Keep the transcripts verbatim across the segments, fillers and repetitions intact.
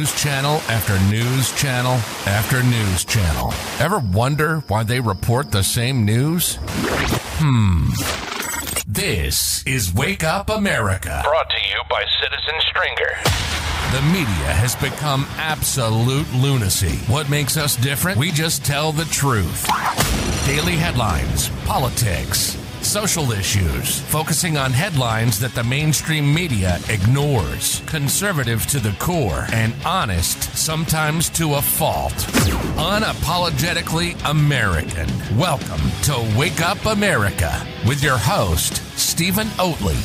news channel after news channel after news channel. Ever wonder why they report the same news? Hmm. This is Wake Up America. Brought to you by Citizen Stringer. The media has become absolute lunacy. What makes us different? We just tell the truth. Daily headlines, politics, social issues, focusing on headlines that the mainstream media ignores. Conservative to the core and honest, sometimes to a fault. Unapologetically American. Welcome to Wake Up America with your host, Stephen Oatley.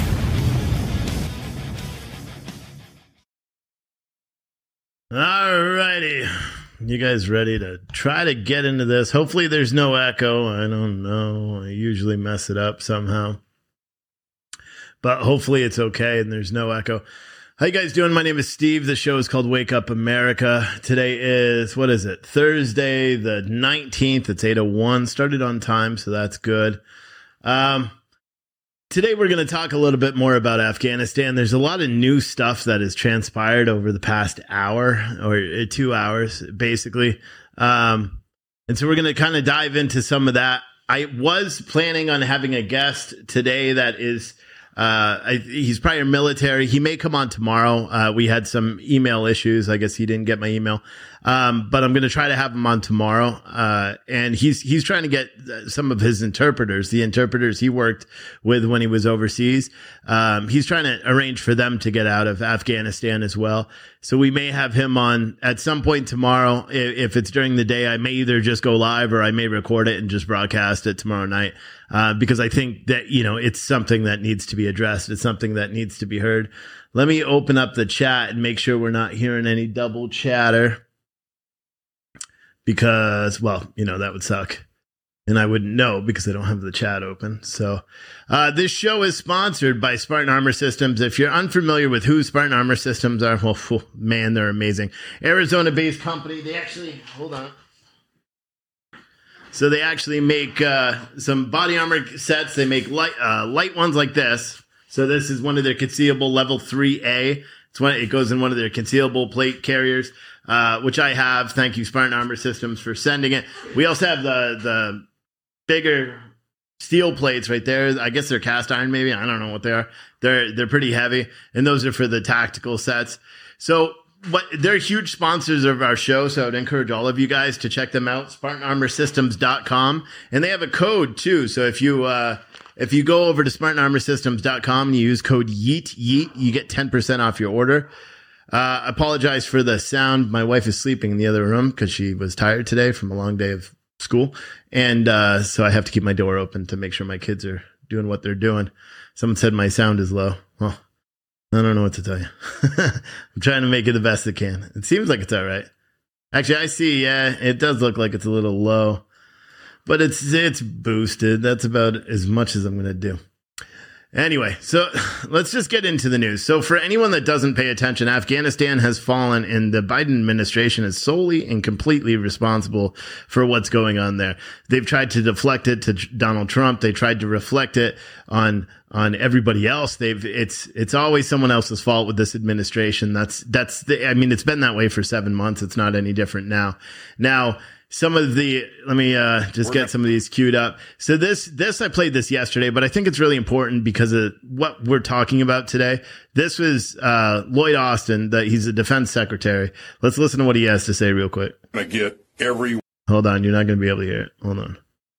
All righty. You guys ready to try to get into this? Hopefully there's no echo. I don't know. I usually mess it up somehow. But hopefully it's okay and there's no echo. How you guys doing? My name is Steve. The show is called Wake Up America. Today is, what is it? Thursday the nineteenth. It's eight oh one. Started on time, so that's good. Um... Today, we're going to talk a little bit more about Afghanistan. There's a lot of new stuff that has transpired over the past hour or two hours, basically. Um, and so we're going to kind of dive into some of that. I was planning on having a guest today that is, uh, I, he's prior military. He may come on tomorrow. Uh, we had some email issues. I guess he didn't get my email. Um, but I'm going to try to have him on tomorrow. Uh, and he's, he's trying to get some of his interpreters, the interpreters he worked with when he was overseas. Um, he's trying to arrange for them to get out of Afghanistan as well. So we may have him on at some point tomorrow. If, if it's during the day, I may either just go live or I may record it and just broadcast it tomorrow night. Uh, because I think that, you know, it's something that needs to be addressed. It's something that needs to be heard. Let me open up the chat and make sure we're not hearing any double chatter. Because, well, you know, that would suck. And I wouldn't know because I don't have the chat open. So uh, this show is sponsored by Spartan Armor Systems. If you're unfamiliar with who Spartan Armor Systems are, well, oh, man, they're amazing. Arizona-based company. They actually, hold on. So they actually make uh, some body armor sets. They make light, uh, light ones like this. So this is one of their concealable level three A. It's one, it goes in one of their concealable plate carriers. Uh, which I have. Thank you, Spartan Armor Systems, for sending it. We also have the the bigger steel plates right there. I guess they're cast iron, maybe. I don't know what they are. They're they're pretty heavy, and those are for the tactical sets. So, what they're huge sponsors of our show. So, I'd encourage all of you guys to check them out. Spartan Armor Systems dot com, and they have a code too. So, if you uh, if you go over to Spartan Armor Systems dot com and you use code YEET YEET, you get ten percent off your order. Uh, I apologize for the sound. My wife is sleeping in the other room because she was tired today from a long day of school. And uh, so I have to keep my door open to make sure my kids are doing what they're doing. Someone said my sound is low. Well, I don't know what to tell you. I'm trying to make it the best I can. It seems like it's all right. Actually, I see. Yeah, it does look like it's a little low. But it's it's boosted. That's about as much as I'm going to do. Anyway, so let's just get into the news. So for anyone that doesn't pay attention, Afghanistan has fallen and the Biden administration is solely and completely responsible for what's going on there. They've tried to deflect it to Donald Trump. They tried to reflect it on on everybody else. They've it's it's always someone else's fault with this administration. That's that's the, I mean, it's been that way for seven months. It's not any different now. Now, some of the, let me uh, just get some of these queued up. So this, this, I played this yesterday, but I think it's really important because of what we're talking about today. This was uh, Lloyd Austin, that he's a defense secretary. Let's listen to what he has to say real quick. I get every Hold on, you're not going to be able to hear it. Hold on.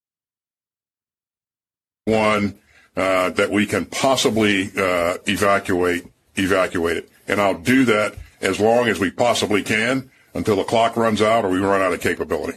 one uh, that we can possibly uh, evacuate, evacuate it. And I'll do that as long as we possibly can until the clock runs out or we run out of capability.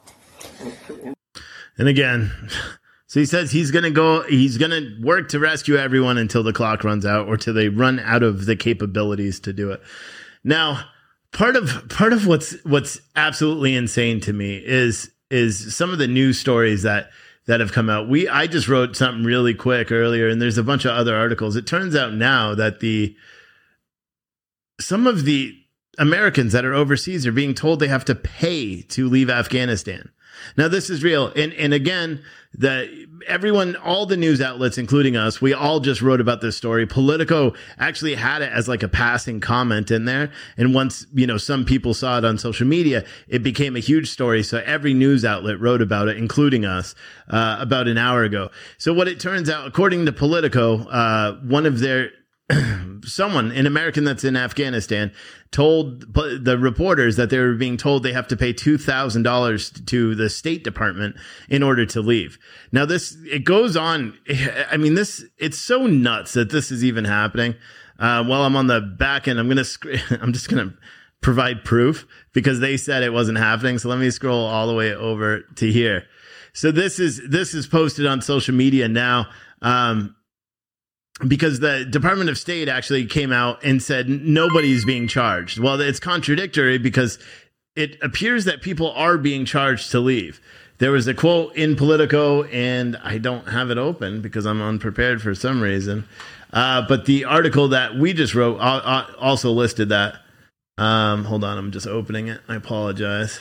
And again, so he says he's going to go, he's going to work to rescue everyone until the clock runs out or till they run out of the capabilities to do it. Now, part of, part of what's, what's absolutely insane to me is, is some of the news stories that, that have come out. We, I just wrote something really quick earlier and there's a bunch of other articles. It turns out now that the, some of the, Americans that are overseas are being told they have to pay to leave Afghanistan. Now, this is real. And, and again, the everyone, all the news outlets, including us, we all just wrote about this story. Politico actually had it as like a passing comment in there. And once, you know, some people saw it on social media, it became a huge story. So every news outlet wrote about it, including us, uh, about an hour ago. So what it turns out, according to Politico, uh, one of their someone, an American that's in Afghanistan, told the reporters that they were being told they have to pay two thousand dollars to the State Department in order to leave. Now, this, it goes on. I mean, this, it's so nuts that this is even happening. Uh, while I'm on the back end, I'm going to, I'm just going to provide proof because they said it wasn't happening. So let me scroll all the way over to here. So this is, this is posted on social media now. Um, Because the Department of State actually came out and said nobody's being charged. Well, it's contradictory because it appears that people are being charged to leave. There was a quote in Politico, and I don't have it open because I'm unprepared for some reason. Uh, but the article that we just wrote also listed that. Um, hold on, I'm just opening it. I apologize.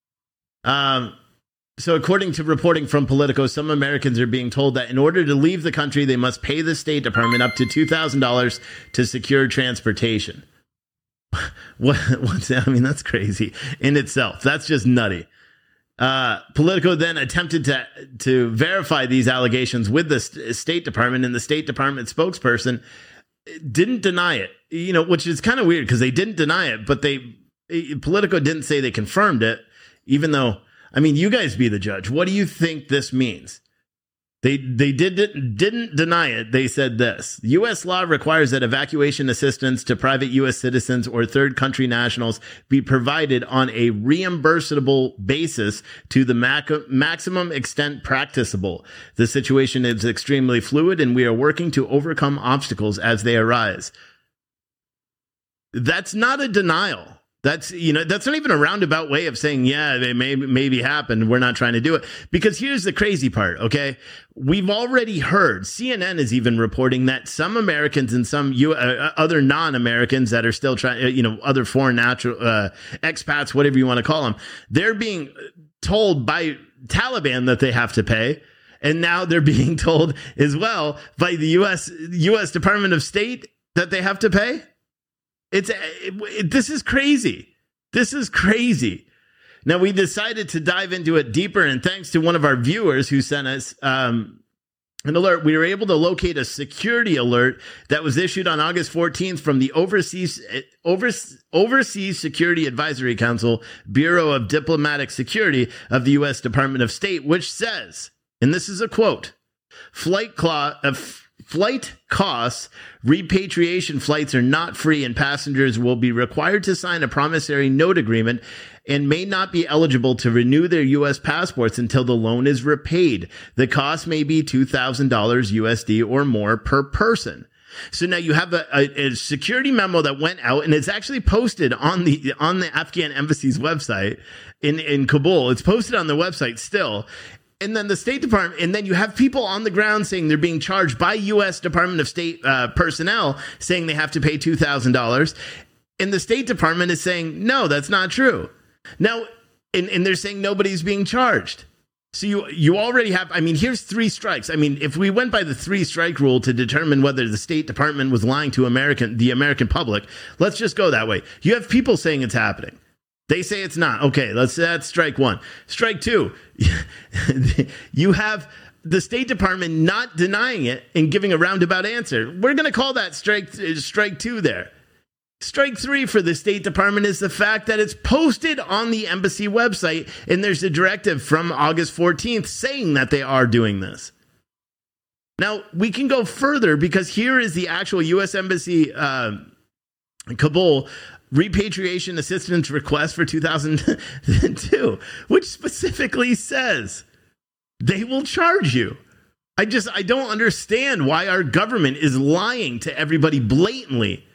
Um, So according to reporting from Politico, some Americans are being told that in order to leave the country, they must pay the State Department up to two thousand dollars to secure transportation. What, what's that? I mean, that's crazy in itself. That's just nutty. Uh, Politico then attempted to, to verify these allegations with the st- State Department, and the State Department spokesperson didn't deny it, you know, which is kind of weird because they didn't deny it, but they, Politico didn't say they confirmed it, even though, I mean, you guys be the judge. What do you think this means? They they did, didn't deny it. They said this. U S law requires that evacuation assistance to private U S citizens or third country nationals be provided on a reimbursable basis to the mac- maximum extent practicable. The situation is extremely fluid, and we are working to overcome obstacles as they arise. That's not a denial. That's, you know, that's not even a roundabout way of saying, yeah, they may maybe happened. We're not trying to do it. Because here's the crazy part, okay? We've already heard, C N N is even reporting that some Americans and some U, uh, other non-Americans that are still trying, you know, other foreign natural uh, expats, whatever you want to call them, they're being told by Taliban that they have to pay. And now they're being told as well by the U S U S Department of State that they have to pay. It's it, it, this is crazy. This is crazy. Now, we decided to dive into it deeper, and thanks to one of our viewers who sent us um, an alert, we were able to locate a security alert that was issued on August fourteenth from the Overseas Overseas, Overseas Security Advisory Council, Bureau of Diplomatic Security of the U S Department of State, which says, and this is a quote, flight claw of Flight costs, repatriation flights are not free, and passengers will be required to sign a promissory note agreement and may not be eligible to renew their U S passports until the loan is repaid. The cost may be two thousand dollars U S D or more per person. So now you have a, a, a security memo that went out, and it's actually posted on the on the Afghan embassy's website in, in Kabul. It's posted on the website still. And then the State Department, and then you have people on the ground saying they're being charged by U S Department of State uh, personnel saying they have to pay two thousand dollars. And the State Department is saying, no, that's not true. Now, and, and they're saying nobody's being charged. So you you already have, I mean, here's three strikes. I mean, if we went by the three strike rule to determine whether the State Department was lying to American the American public, let's just go that way. You have people saying it's happening. They say it's not. Okay, let's that's strike one. Strike two, you have the State Department not denying it and giving a roundabout answer. We're going to call that strike strike two there. Strike three for the State Department is the fact that it's posted on the embassy website, and there's a directive from August fourteenth saying that they are doing this. Now, we can go further because here is the actual U S Embassy uh, Kabul repatriation assistance request for two thousand two, which specifically says they will charge you. I just, I don't understand why our government is lying to everybody blatantly.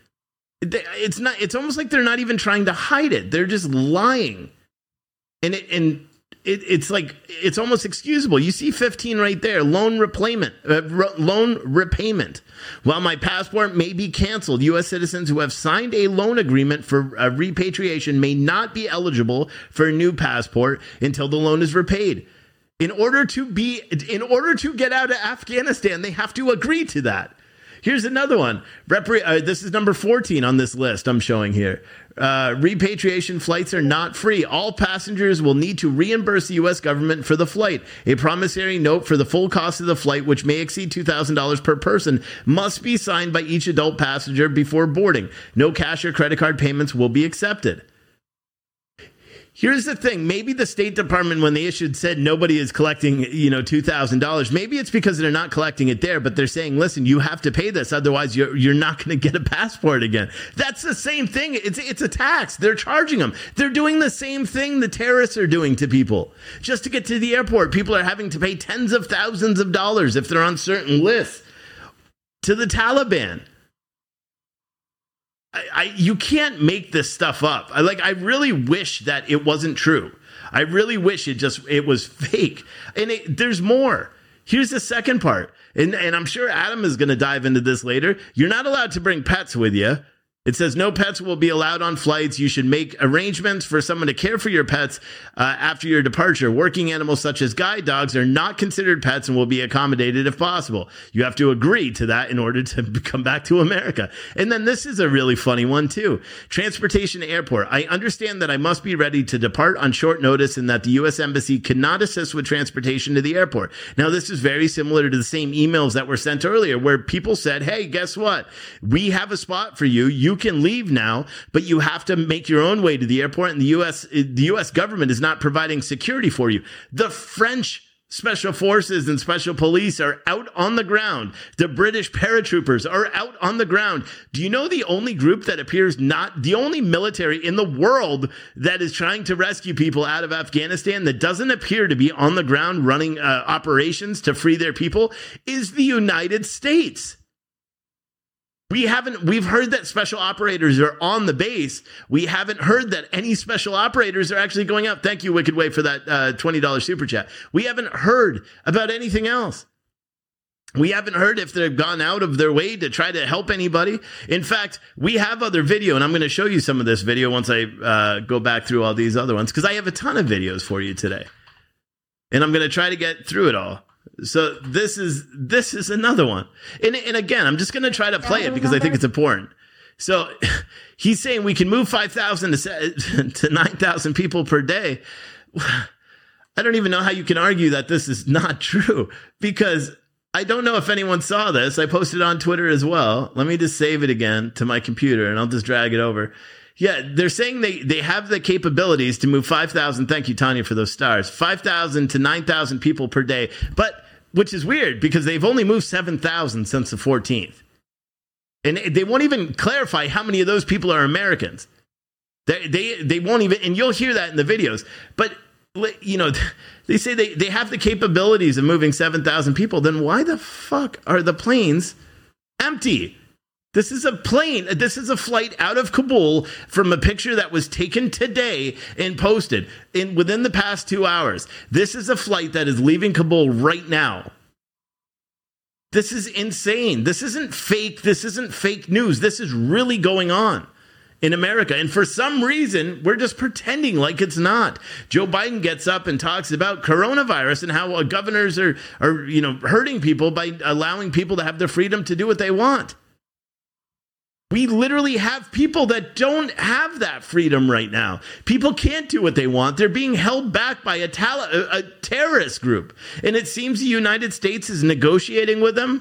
It's not, it's almost like they're not even trying to hide it. They're just lying. And it, and it, it's like it's almost excusable. You see fifteen right there, loan repayment, uh, re- loan repayment. While my passport may be canceled, U S citizens who have signed a loan agreement for uh, repatriation may not be eligible for a new passport until the loan is repaid. In order to be, in order to get out of Afghanistan, they have to agree to that. Here's another one. Repre- uh, this is number fourteen on this list I'm showing here. Uh, repatriation flights are not free. All passengers will need to reimburse the U S government for the flight. A promissory note for the full cost of the flight, which may exceed two thousand dollars per person, must be signed by each adult passenger before boarding. No cash or credit card payments will be accepted. Here's the thing. Maybe the State Department, when they issued, said nobody is collecting, you know, two thousand dollars. Maybe it's because they're not collecting it there, but they're saying, listen, you have to pay this. Otherwise, you're, you're not going to get a passport again. That's the same thing. It's, it's a tax. They're charging them. They're doing the same thing the terrorists are doing to people. Just to get to the airport, people are having to pay tens of thousands of dollars if they're on certain lists to the Taliban. I, I, you can't make this stuff up. I like. I really wish that it wasn't true. I really wish it just it was fake. And it, there's more. Here's the second part, and and I'm sure Adam is going to dive into this later. You're not allowed to bring pets with you. It says no pets will be allowed on flights. You should make arrangements for someone to care for your pets uh, after your departure. Working animals such as guide dogs are not considered pets and will be accommodated if possible. You have to agree to that in order to come back to America. And then this is a really funny one too. Transportation to airport. I understand that I must be ready to depart on short notice and that the U S Embassy cannot assist with transportation to the airport. Now, this is very similar to the same emails that were sent earlier where people said, hey, guess what? We have a spot for you. You can leave now, but you have to make your own way to the airport, and the U S the U S government is not providing security for you. The French special forces and special police are out on the ground. The British paratroopers are out on the ground. Do you know the only group that appears not the only military in the world that is trying to rescue people out of Afghanistan that doesn't appear to be on the ground running uh, operations to free their people is the United States. We haven't, we've heard that special operators are on the base. We haven't heard that any special operators are actually going out. Thank you, Wicked Way, for that uh, twenty dollars super chat. We haven't heard about anything else. We haven't heard if they've gone out of their way to try to help anybody. In fact, we have other video, and I'm going to show you some of this video once I uh, go back through all these other ones, because I have a ton of videos for you today. And I'm going to try to get through it all. So this is this is another one. And, and again, I'm just going to try to play it because I think it's important. So he's saying we can move five thousand to, to nine thousand people per day. I don't even know how you can argue that this is not true, because I don't know if anyone saw this. I posted on Twitter as well. Let me just save it again to my computer, and I'll just drag it over. Yeah, they're saying they, they have the capabilities to move five thousand. Thank you, Tanya, for those stars. five thousand to nine thousand people per day. But, which is weird because they've only moved seven thousand since the fourteenth. And they won't even clarify how many of those people are Americans. They, they, they won't even, and you'll hear that in the videos. But, you know, they say they, they have the capabilities of moving seven thousand people. Then why the fuck are the planes empty? This is a plane. This is a flight out of Kabul from a picture that was taken today and posted in within the past two hours. This is a flight that is leaving Kabul right now. This is insane. This isn't fake. This isn't fake news. This is really going on in America. And for some reason, we're just pretending like it's not. Joe Biden gets up and talks about coronavirus and how uh, governors are, are, you know, hurting people by allowing people to have the freedom to do what they want. We literally have people that don't have that freedom right now. People can't do what they want. They're being held back by a, tal- a, a terrorist group. And it seems the United States is negotiating with them.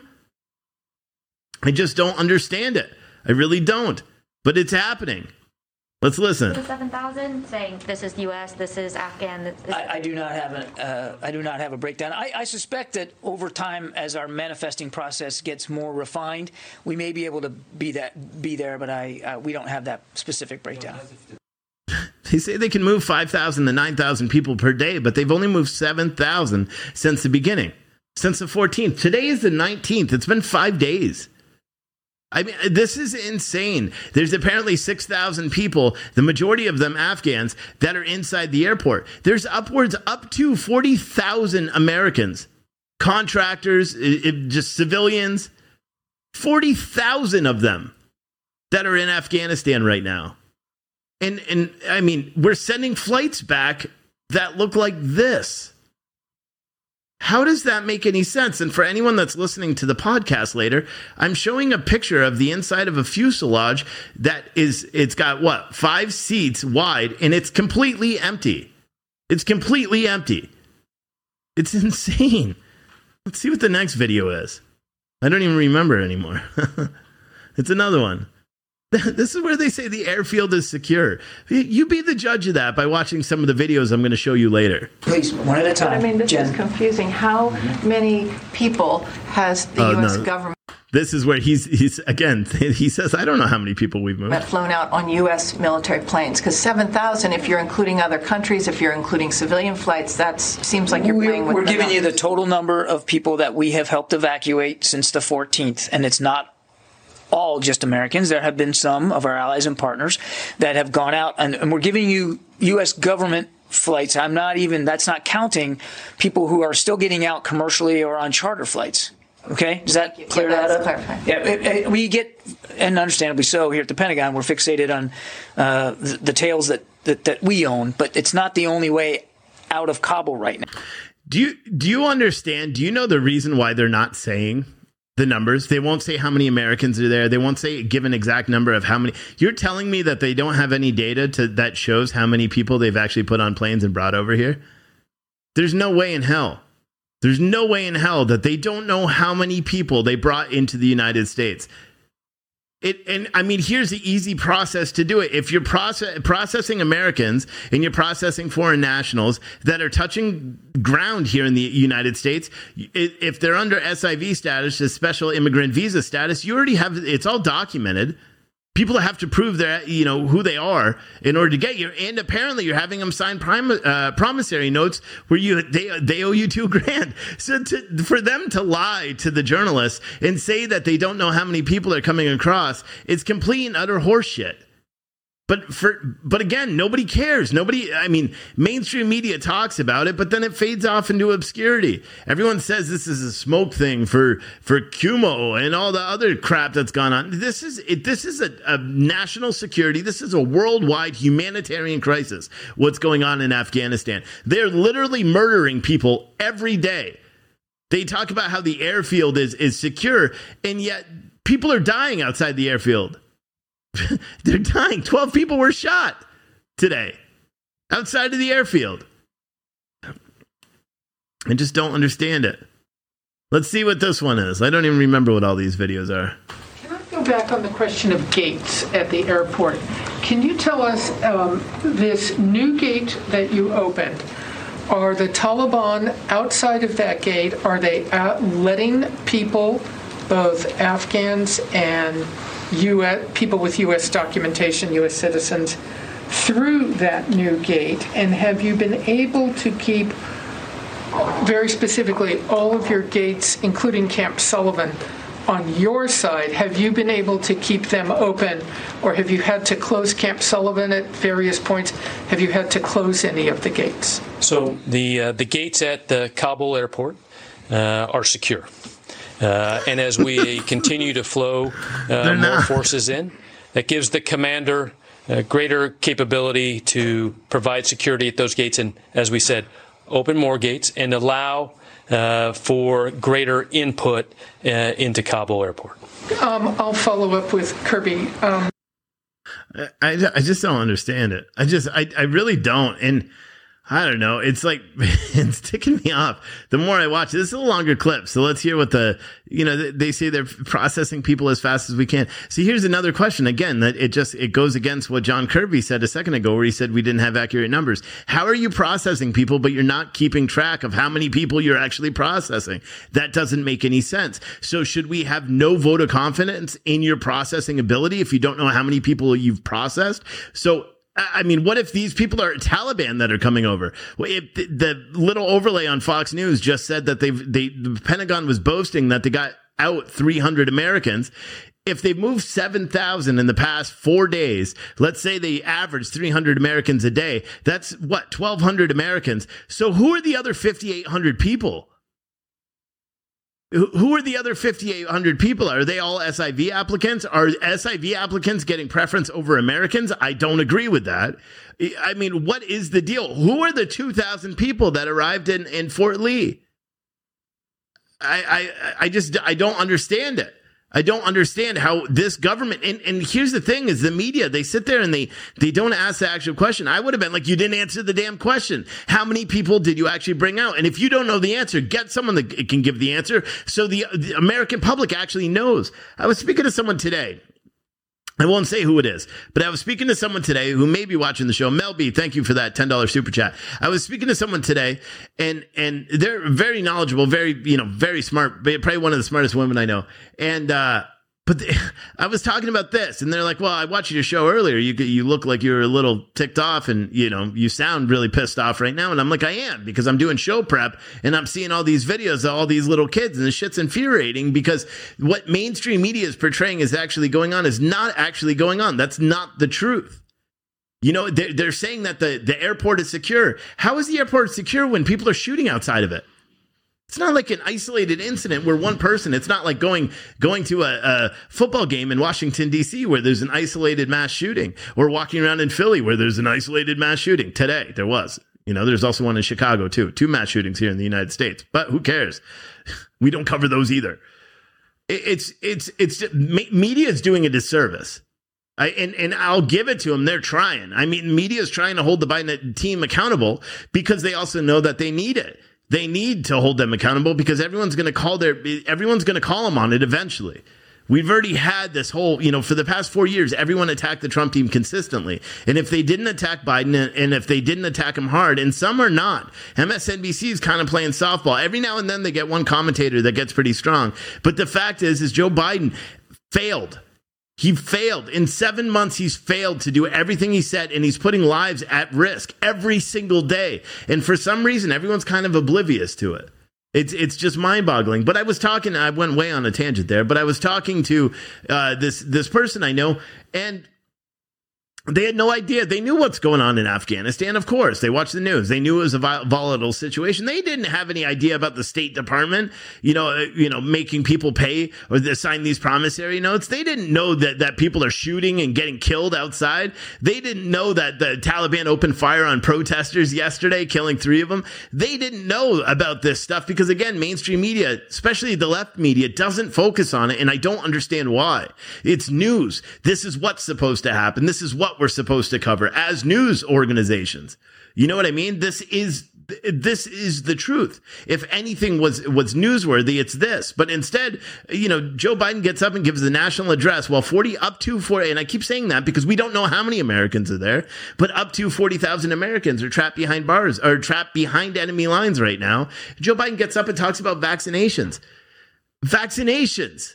I just don't understand it. I really don't. But it's happening. Let's listen. seven thousand saying this is U S, this is Afghan. This is I, I do not have a, uh, I do not have a breakdown. I, I suspect that over time, as our manifesting process gets more refined, we may be able to be that be there. But I, uh, we don't have that specific breakdown. They say they can move five thousand to nine thousand people per day, but they've only moved seven thousand since the beginning, since the fourteenth. Today is the nineteenth. It's been five days. I mean, this is insane. There's apparently six thousand people, the majority of them Afghans, that are inside the airport. There's upwards up to forty thousand Americans, contractors, it, it, just civilians, forty thousand of them that are in Afghanistan right now. And, and I mean, we're sending flights back that look like this. How does that make any sense? And for anyone that's listening to the podcast later, I'm showing a picture of the inside of a fuselage that is, it's got what, five seats wide, and it's completely empty. It's completely empty. It's insane. Let's see what the next video is. I don't even remember anymore. It's another one. This is where they say the airfield is secure. You be the judge of that by watching some of the videos I'm going to show you later. Please, one at a time. But, I mean, this Jen. is confusing. How many people has the Oh, U S no. government This is where he's, he's again, he says, I don't know how many people we've moved. flown out on U S military planes? Because seven thousand, if you're including other countries, if you're including civilian flights, that seems like you're playing We're, with we're the giving you the numbers. total number of people that we have helped evacuate since the fourteenth, and it's not all just Americans. There have been some of our allies and partners that have gone out, and, and we're giving you U S government flights. I'm not even, that's not counting people who are still getting out commercially or on charter flights. Okay? Does that clear Yeah, that that's up? clarifying. Yeah, it, it, we get, and understandably so, here at the Pentagon, we're fixated on uh, the, the tails that, that, that we own, but it's not the only way out of Kabul right now. Do you, do you understand? Do you know the reason why they're not saying the numbers? They won't say how many Americans are there. They won't say, give an exact number of how many. You're telling me that they don't have any data to that shows how many people they've actually put on planes and brought over here? There's no way in hell. There's no way in hell that they don't know how many people they brought into the United States. It, and I mean, here's the easy process to do it. If you're process, processing Americans and you're processing foreign nationals that are touching ground here in the United States, if they're under S I V status, the special immigrant visa status, you already have, it's all documented. People have to prove their, you know, who they are in order to get you. And apparently you're having them sign prim- uh, promissory notes where you they they owe you two grand. So to, for them to lie to the journalists and say that they don't know how many people are coming across, it's complete and utter horseshit. But for but again, nobody cares. Nobody, I mean, mainstream media talks about it, but then it fades off into obscurity. Everyone says this is a smoke thing for for Cuomo and all the other crap that's gone on. This is it, this is a, a national security. This is a worldwide humanitarian crisis. What's going on in Afghanistan? They're literally murdering people every day. They talk about how the airfield is is secure, and yet people are dying outside the airfield. They're dying. twelve people were shot today outside of the airfield. I just don't understand it. Let's see what this one is. I don't even remember what all these videos are. Can I go back on the question of gates at the airport? Can you tell us um, this new gate that you opened, are the Taliban outside of that gate? Are they out letting people, both Afghans and U S people with U S documentation, U S citizens, through that new gate? And have you been able to keep, very specifically, all of your gates, including Camp Sullivan, on your side? Have you been able to keep them open, or have you had to close Camp Sullivan at various points? Have you had to close any of the gates? So the uh, the gates at the Kabul airport uh, are secure. Uh, and as we continue to flow uh, more forces in, that gives the commander uh, greater capability to provide security at those gates and, as we said, open more gates and allow uh, for greater input uh, into Kabul airport. Um, I'll follow up with Kirby. Um, I, I just don't understand it. I just, I, I really don't. And I don't know. It's like, it's ticking me off. The more I watch it, this is a longer clip. So let's hear what the, you know, they say they're processing people as fast as we can. See, here's another question. Again, that it just, it goes against what John Kirby said a second ago, where he said we didn't have accurate numbers. How are you processing people, but you're not keeping track of how many people you're actually processing? That doesn't make any sense. So should we have no vote of confidence in your processing ability if you don't know how many people you've processed? So, I mean, what if these people are Taliban that are coming over? If the, the little overlay on Fox News just said that they've, they, the Pentagon was boasting that they got out three hundred Americans. if they've moved seven thousand in the past four days, let's say they average three hundred Americans a day, that's what, twelve hundred Americans. So who are the other fifty-eight hundred people? Who are the other fifty-eight hundred people? Are they all S I V applicants? Are S I V applicants getting preference over Americans? I don't agree with that. I mean, what is the deal? Who are the two thousand people that arrived in, in Fort Lee? I, I, I just, I don't understand it. I don't understand how this government, and, and here's the thing is the media, they sit there and they, they don't ask the actual question. I would have been like, you didn't answer the damn question. How many people did you actually bring out? And if you don't know the answer, get someone that can give the answer so the, the American public actually knows. I was speaking to someone today. I won't say who it is, but I was speaking to someone today who may be watching the show. Mel B, thank you for that ten dollars super chat. I was speaking to someone today, and and they're very knowledgeable, very, you know, very smart, probably one of the smartest women I know. And uh But they, I was talking about this, and they're like, well, I watched your show earlier. You you look like you're a little ticked off, and, you know, you sound really pissed off right now. And I'm like, I am, because I'm doing show prep, and I'm seeing all these videos of all these little kids, and the shit's infuriating, because what mainstream media is portraying is actually going on is not actually going on. That's not the truth. You know, they're, they're saying that the, the airport is secure. How is the airport secure when people are shooting outside of it? It's not like an isolated incident where one person, it's not like going going to a, a football game in Washington, D C where there's an isolated mass shooting, or walking around in Philly where there's an isolated mass shooting. Today, there was. You know, there's also one in Chicago, too. Two mass shootings here in the United States. But who cares? We don't cover those either. It's, it's, it's, media is doing a disservice. I, and, and I'll give it to them. They're trying. I mean, media is trying to hold the Biden team accountable because they also know that they need it. They need to hold them accountable because everyone's going to call their, everyone's going to call them on it eventually. We've already had this whole, you know, for the past four years, everyone attacked the Trump team consistently. And if they didn't attack Biden, and if they didn't attack him hard, and some are not, M S N B C is kind of playing softball. Every now and then they get one commentator that gets pretty strong. But the fact is, is Joe Biden failed. He failed. In seven months, he's failed to do everything he said, and he's putting lives at risk every single day. And for some reason, everyone's kind of oblivious to it. It's it's just mind-boggling. But I was talking, I went way on a tangent there, but I was talking to uh, this this person I know, and they had no idea. They knew what's going on in Afghanistan, of course. They watched the news. They knew it was a volatile situation. They didn't have any idea about the State Department, you know, you know, making people pay or sign these promissory notes. They didn't know that, that people are shooting and getting killed outside. They didn't know that the Taliban opened fire on protesters yesterday, killing three of them. They didn't know about this stuff because, again, mainstream media, especially the left media, doesn't focus on it, and I don't understand why. It's news. This is what's supposed to happen. This is what we're supposed to cover as news organizations. You know what I mean? This is this is the truth. If anything was was newsworthy, it's this. But instead, you know, Joe Biden gets up and gives the national address while forty up to forty, and I keep saying that because we don't know how many Americans are there, but up to forty thousand Americans are trapped behind bars, or trapped behind enemy lines right now. Joe Biden gets up and talks about vaccinations. Vaccinations.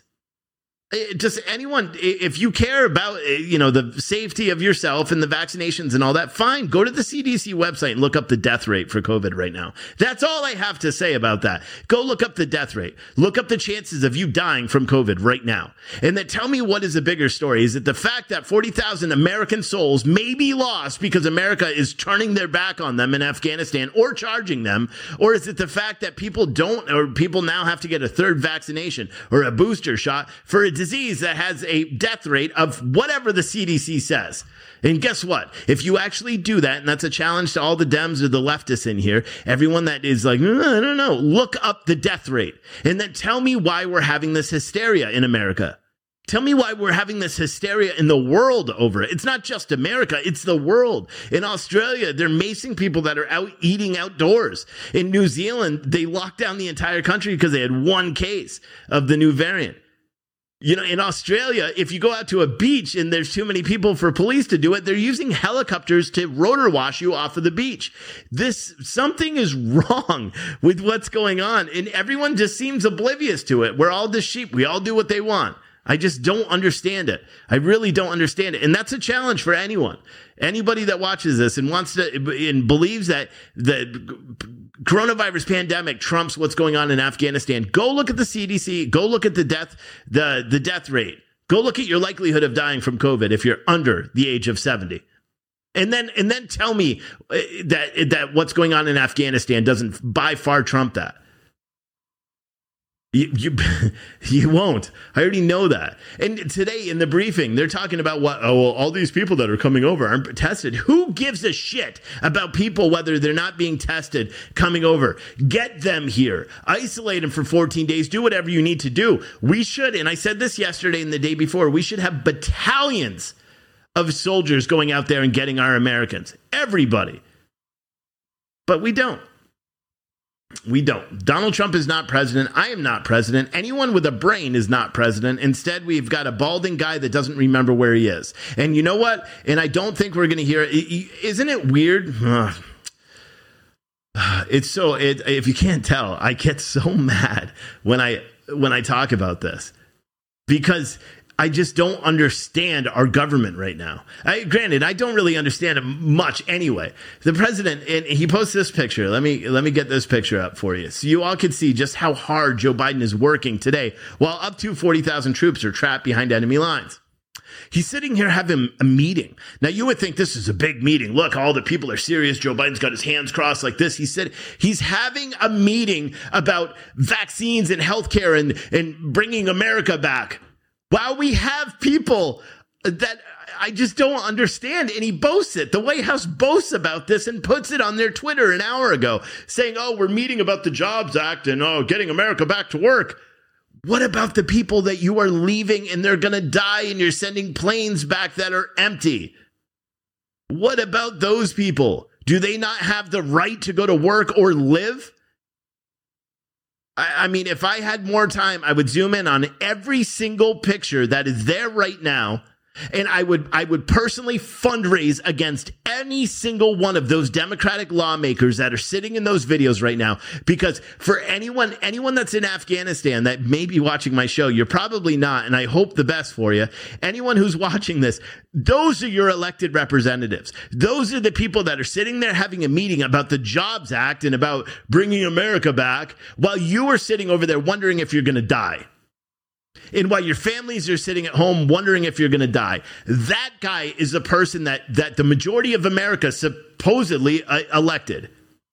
Just anyone, if you care about, you know, the safety of yourself and the vaccinations and all that, fine. Go to the C D C website and look up the death rate for COVID right now. That's all I have to say about that. Go look up the death rate. Look up the chances of you dying from COVID right now. And then tell me what is a bigger story. Is it the fact that forty thousand American souls may be lost because America is turning their back on them in Afghanistan or charging them? Or is it the fact that people don't, or people now have to get a third vaccination or a booster shot for a disease that has a death rate of whatever the C D C says? And guess what? If you actually do that, and that's a challenge to all the Dems or the leftists in here, everyone that is like, no, I don't know, look up the death rate and then tell me why we're having this hysteria in America. Tell me why we're having this hysteria in the world over it. It's not just America, it's the world. In Australia, they're macing people that are out eating outdoors. In New Zealand, they locked down the entire country because they had one case of the new variant. You know, in Australia, if you go out to a beach and there's too many people for police to do it, they're using helicopters to rotor wash you off of the beach. This, something is wrong with what's going on, and everyone just seems oblivious to it. We're all the sheep. We all do what they want. I just don't understand it. I really don't understand it. And that's a challenge for anyone. Anybody that watches this and wants to, and believes that the coronavirus pandemic trumps what's going on in Afghanistan, go look at the C D C, go look at the death, the, the death rate. Go look at your likelihood of dying from COVID if you're under the age of seventy. And then and then tell me that that what's going on in Afghanistan doesn't by far trump that. You, you you won't. I already know that. And today in the briefing, they're talking about what, oh, well, all these people that are coming over aren't tested. Who gives a shit about people, whether they're not being tested, coming over? Get them here. Isolate them for fourteen days. Do whatever you need to do. We should, and I said this yesterday and the day before, we should have battalions of soldiers going out there and getting our Americans. Everybody. But we don't. We don't. Donald Trump is not president. I am not president. Anyone with a brain is not president. Instead, we've got a balding guy that doesn't remember where he is. And you know what? And I don't think we're going to hear it. Isn't it weird? It's so, it, if you can't tell, I get so mad when I, when I talk about this because I just don't understand our government right now. I, granted, I don't really understand it much anyway. The president, and he posts this picture. Let me let me get this picture up for you so you all can see just how hard Joe Biden is working today while up to forty thousand troops are trapped behind enemy lines. He's sitting here having a meeting. Now, you would think this is a big meeting. Look, all the people are serious. Joe Biden's got his hands crossed like this. He said he's having a meeting about vaccines and healthcare and, and bringing America back. While we have people that I just don't understand, and he boasts it. The White House boasts about this and puts it on their Twitter an hour ago, saying, oh, we're meeting about the Jobs Act and, oh, getting America back to work. What about the people that you are leaving and they're going to die and you're sending planes back that are empty? What about those people? Do they not have the right to go to work or live? I mean, if I had more time, I would zoom in on every single picture that is there right now, and I would I would personally fundraise against any single one of those Democratic lawmakers that are sitting in those videos right now. Because for anyone anyone that's in Afghanistan that may be watching my show, you're probably not, and I hope the best for you. Anyone who's watching this, those are your elected representatives. Those are the people that are sitting there having a meeting about the Jobs Act and about bringing America back while you are sitting over there wondering if you're going to die. And while your families are sitting at home wondering if you're going to die. That guy is the person that, that the majority of America supposedly uh, elected.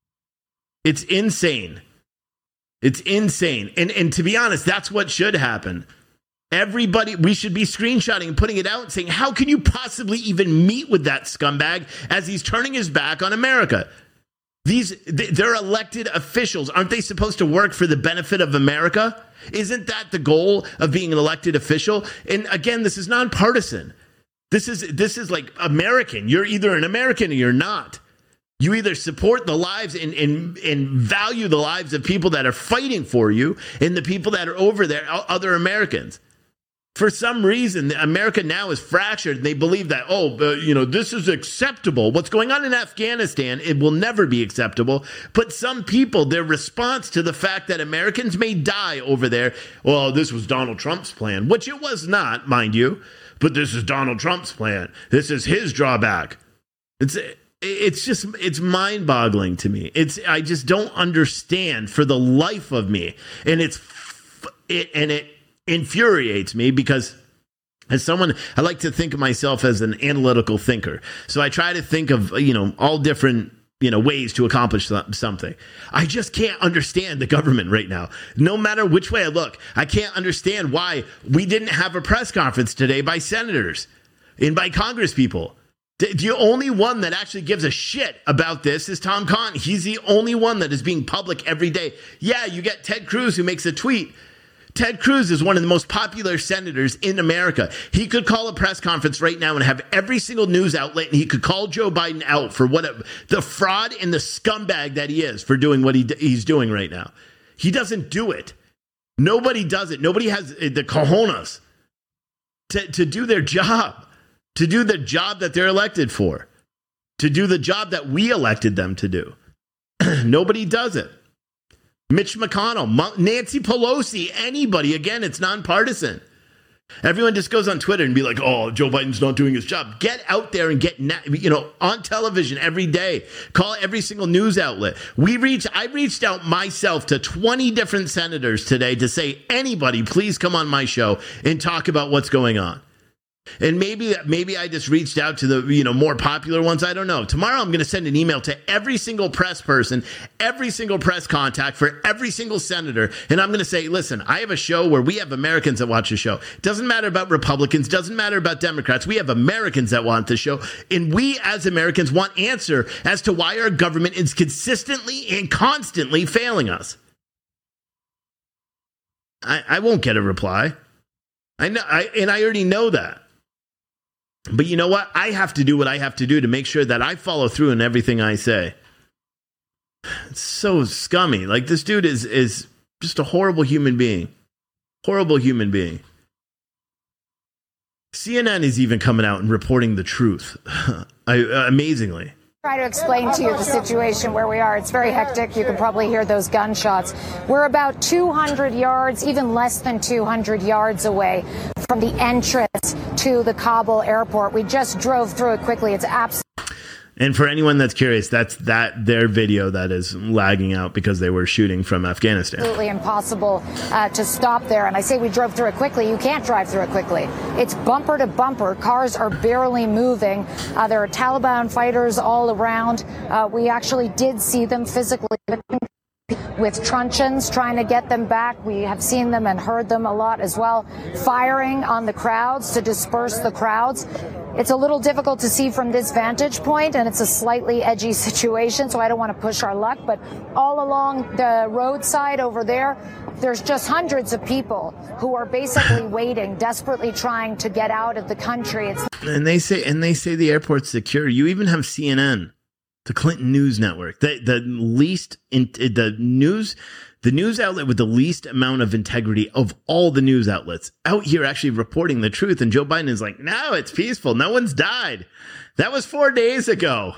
It's insane. It's insane. And, and to be honest, that's what should happen. Everybody, we should be screenshotting and putting it out and saying, how can you possibly even meet with that scumbag as he's turning his back on America? These, they're elected officials. Aren't they supposed to work for the benefit of America? Isn't that the goal of being an elected official? And again, this is nonpartisan. This is this is like American. You're either an American or you're not. You either support the lives and, and, and value the lives of people that are fighting for you and the people that are over there, other Americans. For some reason, America now is fractured and they believe that, oh, uh, you know, this is acceptable. What's going on in Afghanistan, it will never be acceptable. But some people, their response to the fact that Americans may die over there, well, this was Donald Trump's plan, which it was not, mind you. But this is Donald Trump's plan. This is his drawback. It's it's just it's mind-boggling to me. It's I just don't understand for the life of me. And it's it and it infuriates me because as someone, I like to think of myself as an analytical thinker. So I try to think of, you know, all different, you know, ways to accomplish something. I just can't understand the government right now. No matter which way I look, I can't understand why we didn't have a press conference today by senators and by Congress people. The only one that actually gives a shit about this is Tom Cotton. He's the only one that is being public every day. Yeah, you get Ted Cruz who makes a tweet. Ted Cruz is one of the most popular senators in America. He could call a press conference right now and have every single news outlet, and he could call Joe Biden out for what a, the fraud and the scumbag that he is for doing what he, he's doing right now. He doesn't do it. Nobody does it. Nobody has the cojones to, to do their job, to do the job that they're elected for, to do the job that we elected them to do. Nobody does it. Mitch McConnell, Nancy Pelosi, anybody. Again, it's nonpartisan. Everyone just goes on Twitter and be like, oh, Joe Biden's not doing his job. Get out there and get, na- you know, on television every day. Call every single news outlet. We reach, I reached out myself to twenty different senators today to say, anybody, please come on my show and talk about what's going on. And maybe maybe I just reached out to the, you know, more popular ones. I don't know. Tomorrow I'm going to send an email to every single press person, every single press contact for every single senator. And I'm going to say, listen, I have a show where we have Americans that watch the show. It doesn't matter about Republicans, doesn't matter about Democrats. We have Americans that want the show. And we as Americans want answer as to why our government is consistently and constantly failing us. I, I won't get a reply. I know, I, and I already know that. But you know what? I have to do what I have to do to make sure that I follow through in everything I say. It's so scummy. Like, this dude is is just a horrible human being. Horrible human being. C N N is even coming out and reporting the truth. I, uh, amazingly. Try to explain to you the situation where we are. It's very hectic. You can probably hear those gunshots. We're about two hundred yards, even less than two hundred yards away from the entrance to the Kabul airport. We just drove through it quickly. It's absolutely. And for anyone that's curious, that's that their video that is lagging out because they were shooting from Afghanistan. Absolutely impossible uh, to stop there. And I say we drove through it quickly. You can't drive through it quickly. It's bumper to bumper. Cars are barely moving. Uh, there are Taliban fighters all around. Uh, we actually did see them physically with truncheons trying to get them back. We have seen them and heard them a lot as well, firing on the crowds to disperse the crowds. It's a little difficult to see from this vantage point, and it's a slightly edgy situation, so I don't want to push our luck. But all along the roadside over there, there's just hundreds of people who are basically waiting, desperately trying to get out of the country. It's- and they say, and they say the airport's secure. You even have C N N. The Clinton News Network, the the least in the news, the news outlet with the least amount of integrity of all the news outlets out here actually reporting the truth. And Joe Biden is like, no, it's peaceful. No one's died. That was four days ago.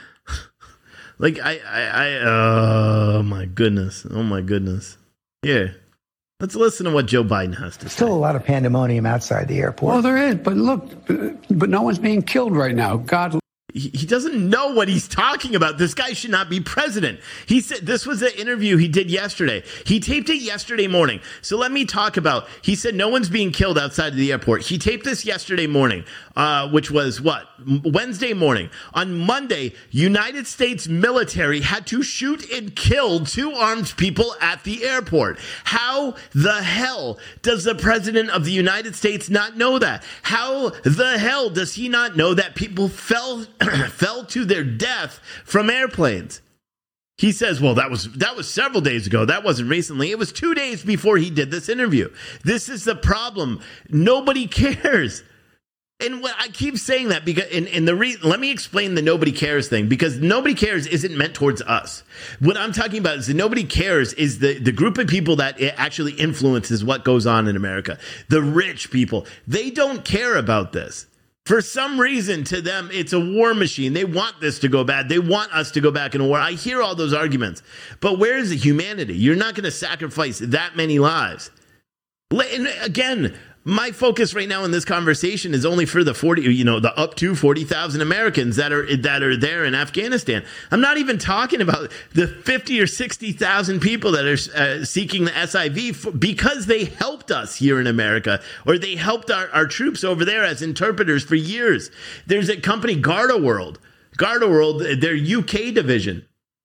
like I, I, I, oh my goodness. Oh my goodness. Yeah. Let's listen to what Joe Biden has to say. Still a lot of pandemonium outside the airport. Well, there is, but look, but no one's being killed right now. God. He doesn't know what he's talking about. This guy should not be president. He said this was an interview he did yesterday. He taped it yesterday morning. So let me talk about, he said no one's being killed outside of the airport. He taped this yesterday morning, uh, which was what? Wednesday morning. On Monday, United States military had to shoot and kill two armed people at the airport. How the hell does the president of the United States not know that? How the hell does he not know that people fell fell to their death from airplanes? He says, well, that was that was several days ago. That wasn't recently. It was two days before he did this interview. This is the problem. Nobody cares. And what I keep saying that because in, in the re, let me explain the nobody cares thing, because nobody cares isn't meant towards us. What I'm talking about is the nobody cares is the, the group of people that it actually influences what goes on in America. The rich people, they don't care about this. For some reason, to them, it's a war machine. They want this to go bad. They want us to go back in a war. I hear all those arguments. But where is the humanity? You're not going to sacrifice that many lives. And again, my focus right now in this conversation is only for the forty, you know, the up to forty thousand Americans that are that are there in Afghanistan. I'm not even talking about the fifty or sixty thousand people that are uh, seeking the S I V for, because they helped us here in America, or they helped our, our troops over there as interpreters for years. There's a company, Garda World, Garda World, their U K division.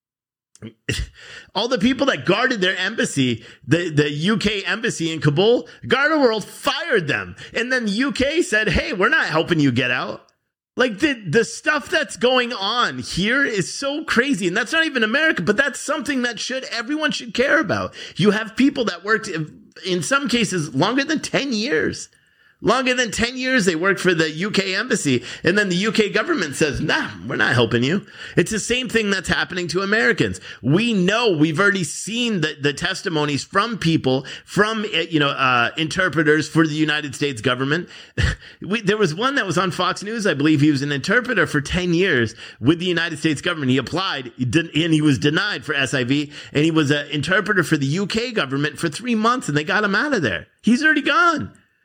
All the people that guarded their embassy, the, the U K embassy in Kabul, Garda World fired them. And then the U K said, hey, we're not helping you get out. Like the, the stuff that's going on here is so crazy. And that's not even America, but that's something that should, everyone should care about. You have people that worked in some cases longer than ten years. Longer than ten years, they worked for the U K embassy, and then the U K government says, nah, we're not helping you. It's the same thing that's happening to Americans. We know, we've already seen the, the testimonies from people, from, you know, uh, interpreters for the United States government. we, there was one that was on Fox News, I believe. He was an interpreter for ten years with the United States government. He applied, he did, and he was denied for S I V, and he was an interpreter for the U K government for three months, and they got him out of there. He's already gone.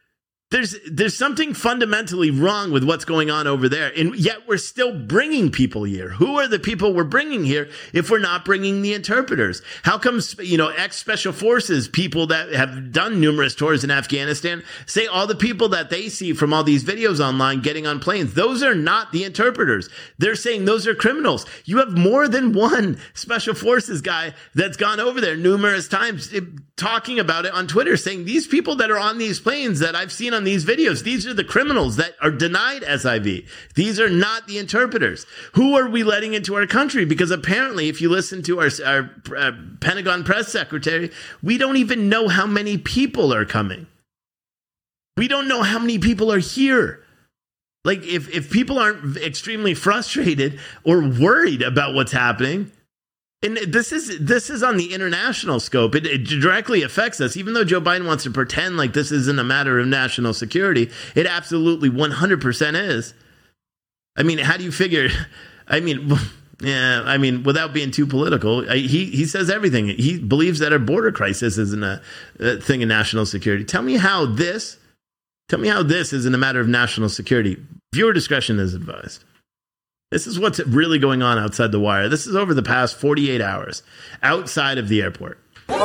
There's there's something fundamentally wrong with what's going on over there, and yet we're still bringing people here. Who are the people we're bringing here if we're not bringing the interpreters? How come, you know, ex-special forces, people that have done numerous tours in Afghanistan, say all the people that they see from all these videos online getting on planes, those are not the interpreters. They're saying those are criminals. You have more than one special forces guy that's gone over there numerous times talking about it on Twitter, saying these people that are on these planes that I've seen on these videos, these are the criminals that are denied S I V. These are not the interpreters. Who are we letting into our country? Because apparently, if you listen to our, our uh, Pentagon press secretary, we don't even know how many people are coming. We don't know how many people are here. Like, if, if people aren't extremely frustrated or worried about what's happening, and this is this is on the international scope. It, it directly affects us. Even though Joe Biden wants to pretend like this isn't a matter of national security, it absolutely one hundred percent is. I mean, how do you figure? I mean, yeah, I mean, without being too political, I, he he says everything. He believes that our border crisis isn't a, a thing of national security. Tell me how this, tell me how this isn't a matter of national security. Viewer discretion is advised. This is what's really going on outside the wire. This is over the past forty-eight hours outside of the airport.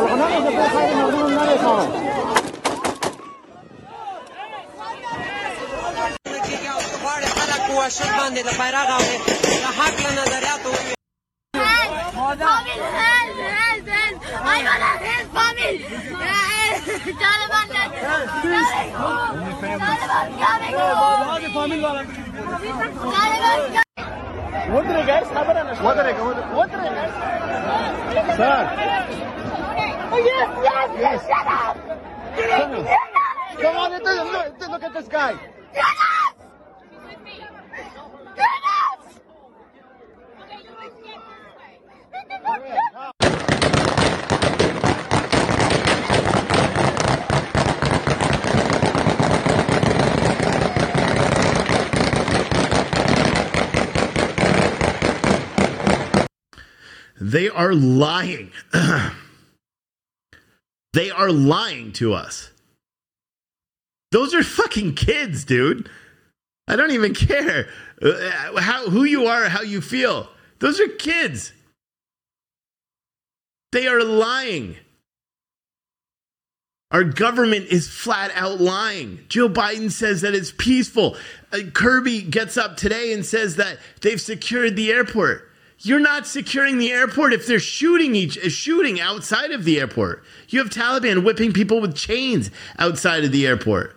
Odre guys, odre, odre guys. Sir. Oh yes, yes, yes, shut up! Come on, look, look at this guy. Get us! Get us! They are lying. They are lying to us. Those are fucking kids, dude. I don't even care uh, how who you are, how you feel. Those are kids. They are lying. Our government is flat out lying. Joe Biden says that it's peaceful. Uh, Kirby gets up today and says that they've secured the airport. You're not securing the airport if they're shooting each shooting outside of the airport. You have Taliban whipping people with chains outside of the airport.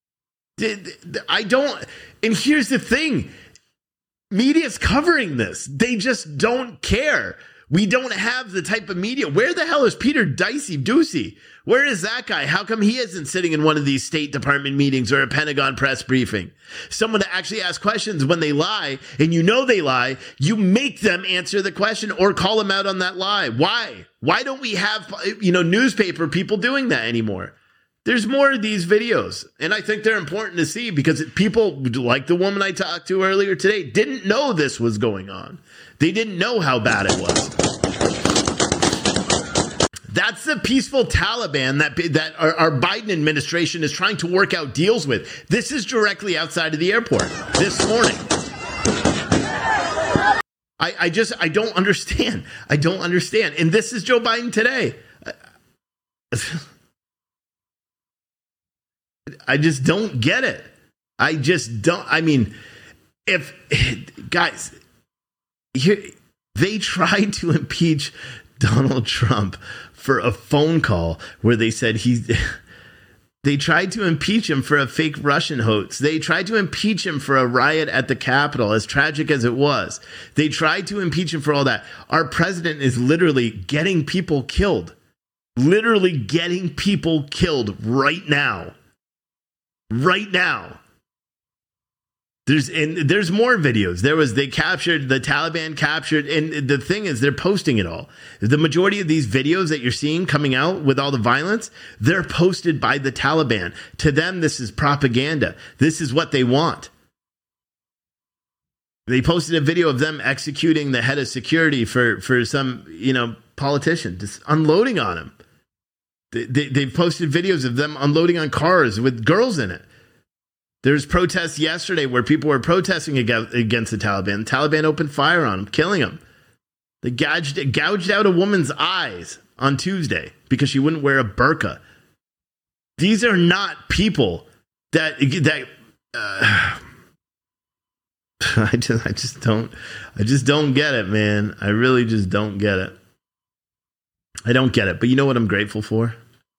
I don't. And here's the thing. Media's covering this. They just don't care. We don't have the type of media. Where the hell is Peter Dicey Ducey? Where is that guy? How come he isn't sitting in one of these State Department meetings or a Pentagon press briefing? Someone to actually ask questions when they lie, and you know they lie, you make them answer the question or call them out on that lie. Why? Why don't we have, you know, newspaper people doing that anymore? There's more of these videos, and I think they're important to see because people like the woman I talked to earlier today didn't know this was going on. They didn't know how bad it was. That's the peaceful Taliban that that our, our Biden administration is trying to work out deals with. This is directly outside of the airport this morning. I, I just, I don't understand. I don't understand. And this is Joe Biden today. I just don't get it. I just don't. I mean, if, guys, here, they tried to impeach Donald Trump for a phone call where they said he, they tried to impeach him for a fake Russian hoax. They tried to impeach him for a riot at the Capitol, as tragic as it was. They tried to impeach him for all that. Our president is literally getting people killed, literally getting people killed right now, right now. There's and there's more videos. There was they captured the Taliban captured, and the thing is, they're posting it all. The majority of these videos that you're seeing coming out with all the violence, they're posted by the Taliban. To them, this is propaganda. This is what they want. They posted a video of them executing the head of security for for some you know politician, just unloading on him. They, they, they've posted videos of them unloading on cars with girls in it. There's protests yesterday where people were protesting against, against the Taliban. The Taliban opened fire on them, killing them. They gouged, gouged out a woman's eyes on Tuesday because she wouldn't wear a burqa. These are not people that that uh, I just I just don't I just don't get it, man. I really just don't get it. I don't get it. But you know what I'm grateful for?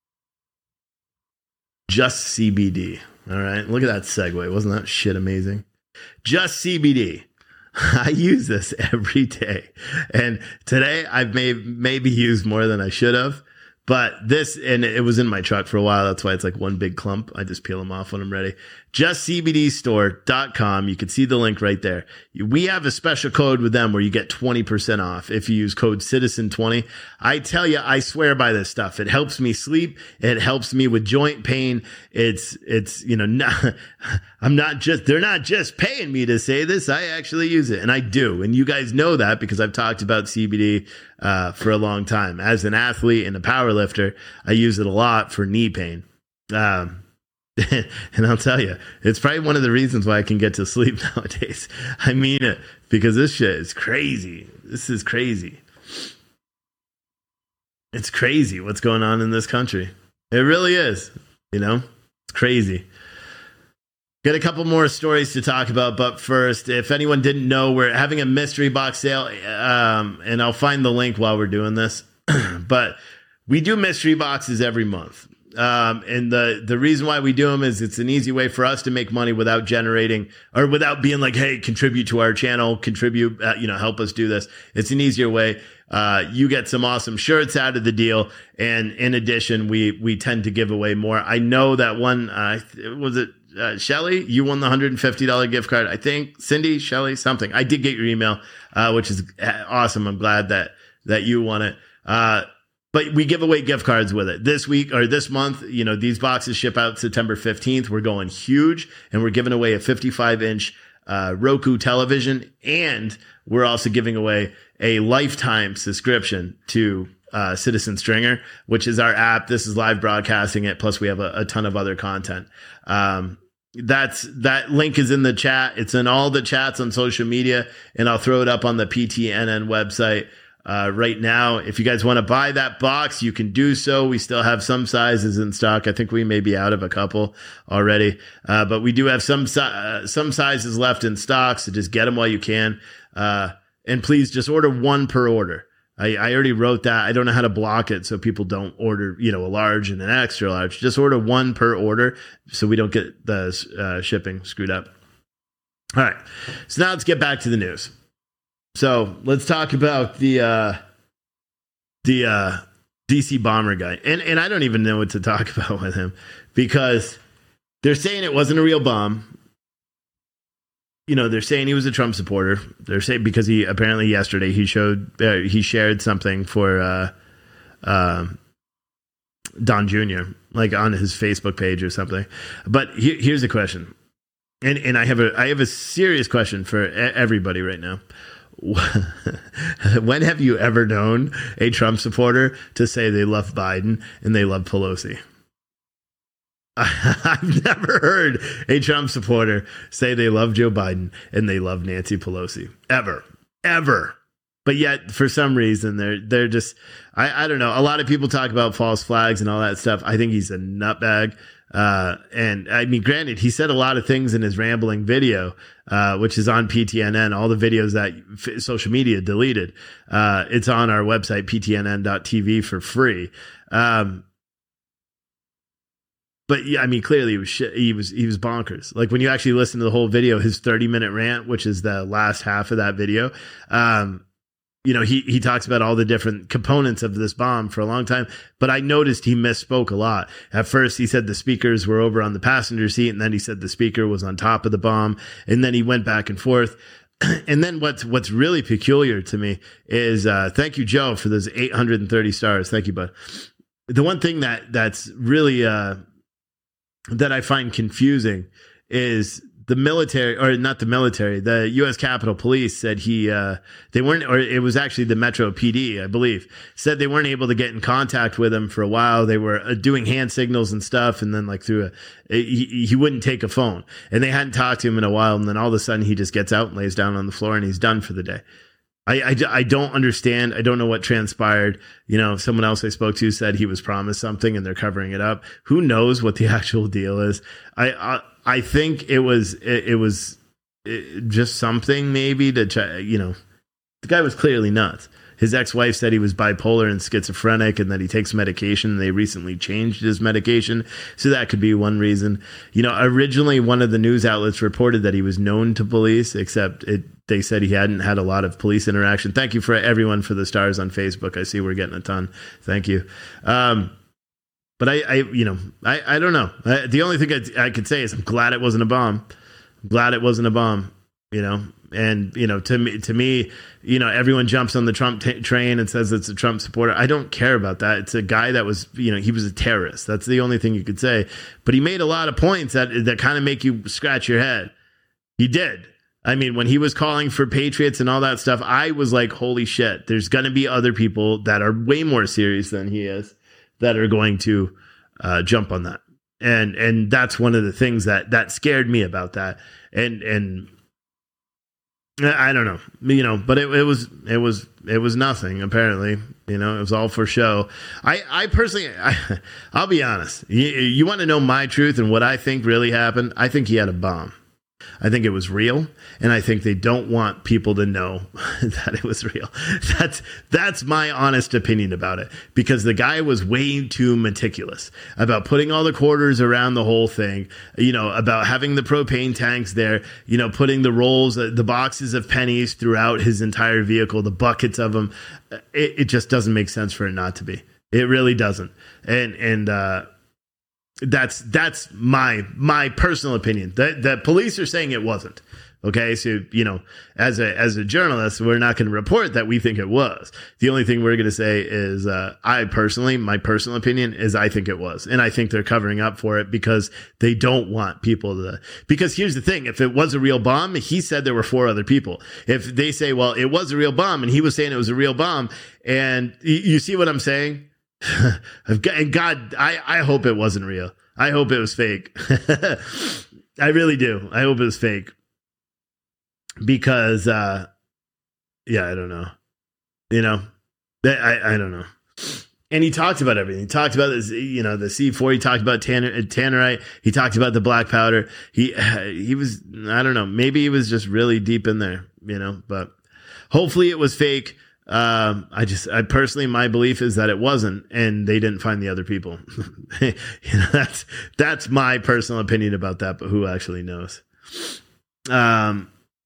Just C B D. All right. Look at that segue. Wasn't that shit amazing? Just C B D. I use this every day. And today I've may, maybe used more than I should have. But this, and it was in my truck for a while. That's why it's like one big clump. I just peel them off when I'm ready. just c b d store dot com. You can see the link right there. We have a special code with them where you get twenty percent off if you use code citizen twenty. I tell you, I swear by this stuff. It helps me sleep. It helps me with joint pain. It's, it's, you know, not, I'm not just, they're not just paying me to say this. I actually use it, and I do. And you guys know that because I've talked about C B D uh, for a long time. As an athlete and a power lifter, I use it a lot for knee pain. Um, and I'll tell you, it's probably one of the reasons why I can get to sleep nowadays. I mean it, because this shit is crazy. This is crazy. It's crazy what's going on in this country. It really is. You know, it's crazy. Got a couple more stories to talk about, but first, if anyone didn't know, we're having a mystery box sale, um, and I'll find the link while we're doing this. But we do mystery boxes every month. Um, and the, the reason why we do them is it's an easy way for us to make money without generating or without being like, hey, contribute to our channel, contribute, uh, you know, help us do this. It's an easier way. Uh, you get some awesome shirts out of the deal. And in addition, we, we tend to give away more. I know that one, uh, was it, uh, Shelly, you won the one hundred fifty dollars gift card. I think Cindy, Shelly, something. I did get your email, uh, which is awesome. I'm glad that, that you won it. Uh, But we give away gift cards with it this week or this month. You know, these boxes ship out September fifteenth. We're going huge, and we're giving away a fifty-five inch uh, Roku television. And we're also giving away a lifetime subscription to uh, Citizen Stringer, which is our app. This is live broadcasting it. Plus we have a, a ton of other content. Um, that's, that link is in the chat. It's in all the chats on social media, and I'll throw it up on the P T N N website. Uh, right now, if you guys want to buy that box, you can do so. We still have some sizes in stock. I think we may be out of a couple already. Uh, but we do have some, si- uh, some sizes left in stock. So just get them while you can. Uh, and please just order one per order. I, I already wrote that. I don't know how to block it so people don't order, you know, a large and an extra large. Just order one per order so we don't get the uh, shipping screwed up. All right. So now let's get back to the news. So let's talk about the uh, the uh, D C bomber guy. And and I don't even know what to talk about with him because they're saying it wasn't a real bomb. You know, they're saying he was a Trump supporter. They're saying because he apparently yesterday he showed uh, he shared something for uh, uh, Don Junior like on his Facebook page or something. But he, here's the question. And and I have a I have a serious question for everybody right now. When have you ever known a Trump supporter to say they love Biden and they love Pelosi? I've never heard a Trump supporter say they love Joe Biden and they love Nancy Pelosi. Ever. Ever. But yet, for some reason, they're they're just, I, I don't know. A lot of people talk about false flags and all that stuff. I think he's a nutbag. Uh, and I mean, granted, he said a lot of things in his rambling video, uh, which is on P T N N, all the videos that f- social media deleted. Uh, it's on our website, p t n n dot t v for free. Um, but yeah, I mean, clearly he was, shit, he was, he was bonkers. Like when you actually listen to the whole video, his thirty minute rant, which is the last half of that video, um, you know, he, he talks about all the different components of this bomb for a long time, but I noticed he misspoke a lot. At first, he said the speakers were over on the passenger seat, and then he said the speaker was on top of the bomb, and then he went back and forth. And then what's what's really peculiar to me is, uh, thank you, Joe, for those eight hundred thirty stars. Thank you, bud. The one thing that that's really uh, that I find confusing is the military, or not the military, the U S Capitol Police said he, uh, they weren't, or it was actually the Metro P D, I believe, said they weren't able to get in contact with him for a while. They were uh, doing hand signals and stuff. And then like through a, he, he wouldn't take a phone, and they hadn't talked to him in a while. And then all of a sudden he just gets out and lays down on the floor and he's done for the day. I, I, I don't understand. I don't know what transpired. You know, someone else I spoke to said he was promised something and they're covering it up. Who knows what the actual deal is? I, I, I think it was it, it was it, just something maybe to try, you know, the guy was clearly nuts. His ex-wife said he was bipolar and schizophrenic and that he takes medication. They recently changed his medication. So that could be one reason. You know, originally one of the news outlets reported that he was known to police, except it, they said he hadn't had a lot of police interaction. Thank you for everyone for the stars on Facebook. I see we're getting a ton. Thank you. Um, but I, I, you know, I, I don't know. I, the only thing I, I could say is I'm glad it wasn't a bomb. I'm glad it wasn't a bomb, you know. And, you know, to me, to me, you know, everyone jumps on the Trump t- train and says it's a Trump supporter. I don't care about that. It's a guy that was, you know, he was a terrorist. That's the only thing you could say. But he made a lot of points that that kind of make you scratch your head. He did. I mean, when he was calling for patriots and all that stuff, I was like, holy shit, there's going to be other people that are way more serious than he is that are going to uh, jump on that. And and that's one of the things that that scared me about that. And and I don't know, you know, but it, it was, it was, it was nothing. Apparently, you know, it was all for show. I, I personally, I, I'll be honest. You, you want to know my truth and what I think really happened? I think he had a bomb. I think it was real, and I think they don't want people to know that it was real. That's that's my honest opinion about it, because the guy was way too meticulous about putting all the quarters around the whole thing, you know, about having the propane tanks there, you know, putting the rolls, the boxes of pennies throughout his entire vehicle, the buckets of them. It, it just doesn't make sense for it not to be. It really doesn't. And, and, uh, That's that's my my personal opinion. That the police are saying it wasn't. Okay, so you know, as a as a journalist, we're not going to report that we think it was. The only thing we're going to say is, uh, I personally, my personal opinion is, I think it was, and I think they're covering up for it because they don't want people to. Because here's the thing: if it was a real bomb, he said there were four other people. If they say, well, it was a real bomb, and he was saying it was a real bomb, and you, you see what I'm saying? And God, I, I hope it wasn't real. I hope it was fake. I really do. I hope it was fake. Because, uh, yeah, I don't know. You know, I, I don't know. And he talked about everything. He talked about this, you know, the C four. He talked about tanner, tannerite. He talked about the black powder. He, he was, I don't know. Maybe he was just really deep in there, you know, but hopefully it was fake. Um, I just, I personally, my belief is that it wasn't, and they didn't find the other people. You know, that's, that's my personal opinion about that, but who actually knows? Um,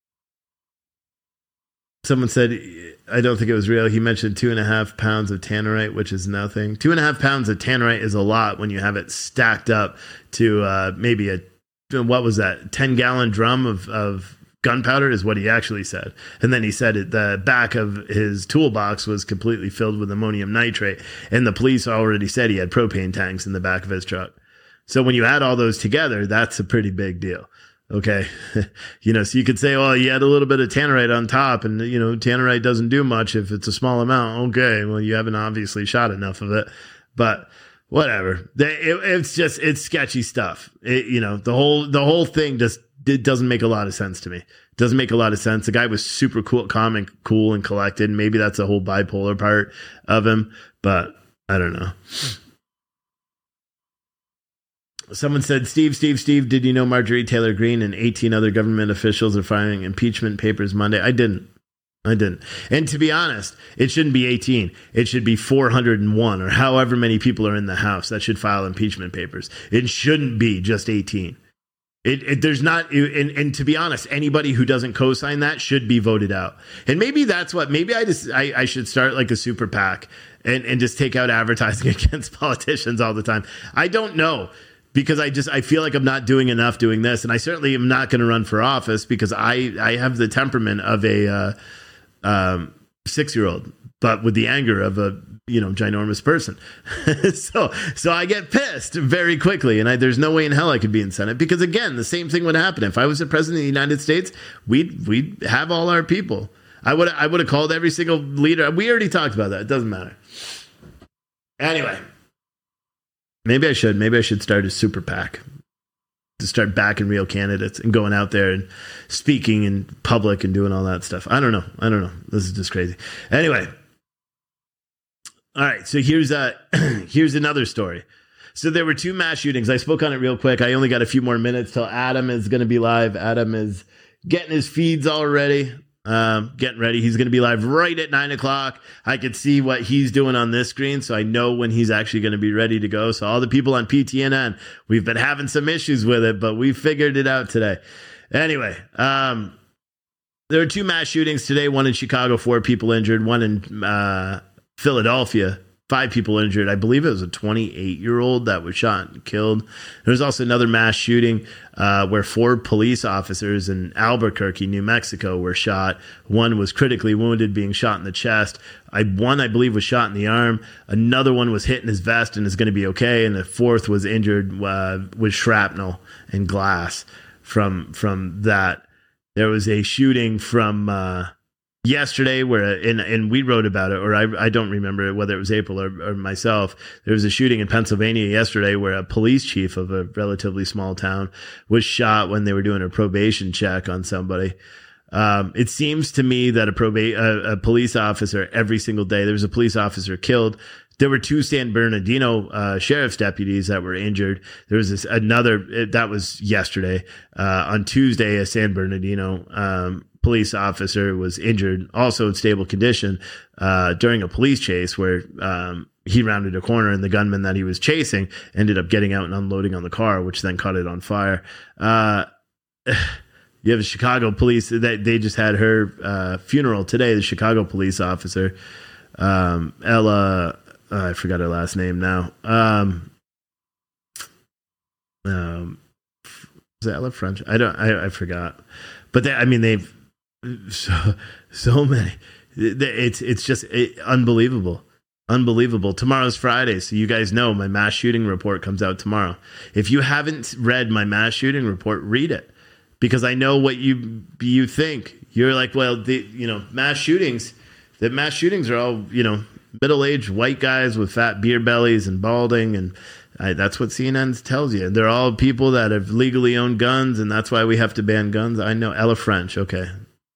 someone said, I don't think it was real. He mentioned two and a half pounds of tannerite, which is nothing. Two and a half pounds of tannerite is a lot when you have it stacked up to, uh, maybe a, what was that? ten gallon drum of, of, gunpowder is what he actually said. And then he said it, the back of his toolbox was completely filled with ammonium nitrate. And the police already said he had propane tanks in the back of his truck. So when you add all those together, that's a pretty big deal. Okay. You know, so you could say, oh, you had a little bit of tannerite on top, and, you know, tannerite doesn't do much if it's a small amount. Okay. Well, you haven't obviously shot enough of it, but whatever. They, it, it's just, it's sketchy stuff. It, you know, the whole, the whole thing just, it doesn't make a lot of sense to me. It doesn't make a lot of sense. The guy was super cool, calm and cool and collected. Maybe that's a whole bipolar part of him, but I don't know. Someone said, Steve, Steve, Steve, did you know Marjorie Taylor Greene and eighteen other government officials are filing impeachment papers Monday? I didn't. I didn't. And to be honest, it shouldn't be eighteen. It should be four hundred one, or however many people are in the House that should file impeachment papers. It shouldn't be just eighteen. It, it, there's not, and, and to be honest, anybody who doesn't co-sign that should be voted out. And maybe that's what, maybe I just, I, I should start like a super PAC and, and just take out advertising against politicians all the time. I don't know, because I just, I feel like I'm not doing enough doing this. And I certainly am not going to run for office because I, I have the temperament of a uh, um, six-year-old. but with the anger of a, you know, ginormous person. so, so I get pissed very quickly, and I, there's no way in hell I could be in Senate, because again, the same thing would happen. If I was the president of the United States, we'd, we'd have all our people. I would, I would have called every single leader. We already talked about that. It doesn't matter. Anyway, maybe I should, maybe I should start a super PAC to start backing real candidates and going out there and speaking in public and doing all that stuff. I don't know. I don't know. This is just crazy. Anyway. All right, so here's a here's another story. So there were two mass shootings. I spoke on it real quick. I only got a few more minutes till Adam is going to be live. Adam is getting his feeds all ready, um, getting ready. He's going to be live right at nine o'clock. I could see what he's doing on this screen, so I know when he's actually going to be ready to go. So all the people on P T N N, we've been having some issues with it, but we figured it out today. Anyway, um, there were two mass shootings today. One in Chicago, four people injured. One in uh, Philadelphia, five people injured. I believe it was a twenty-eight-year-old that was shot and killed. There was also another mass shooting uh, where four police officers in Albuquerque, New Mexico, were shot. One was critically wounded, being shot in the chest. I, one, I believe, was shot in the arm. Another one was hit in his vest and is going to be okay. And the fourth was injured uh, with shrapnel and glass from from that. There was a shooting from... Uh, Yesterday, where and and we wrote about it, or I I don't remember whether it was April or, or myself. There was a shooting in Pennsylvania yesterday where a police chief of a relatively small town was shot when they were doing a probation check on somebody. Um, it seems to me that a proba- a, a police officer every single day. There was a police officer killed. There were two San Bernardino uh, sheriff's deputies that were injured. There was this another that was yesterday. Uh, on Tuesday, a San Bernardino um, police officer was injured, also in stable condition, uh, during a police chase where um, he rounded a corner and the gunman that he was chasing ended up getting out and unloading on the car, which then caught it on fire. Uh, you have a Chicago police that they just had her uh, funeral today. The Chicago police officer, um, Ella. Uh, I forgot her last name now. Um, um, is it Ella French? I don't. I, I forgot. But they, I mean, they've so so many. It's it's just it, unbelievable, unbelievable. Tomorrow's Friday, so you guys know my mass shooting report comes out tomorrow. If you haven't read my mass shooting report, read it, because I know what you you think. You're like, well, the you know mass shootings. The mass shootings are all you know. middle-aged white guys with fat beer bellies and balding, and I, that's what C N N tells you. They're all people that have legally owned guns, and that's why we have to ban guns. I know. Ella French, okay.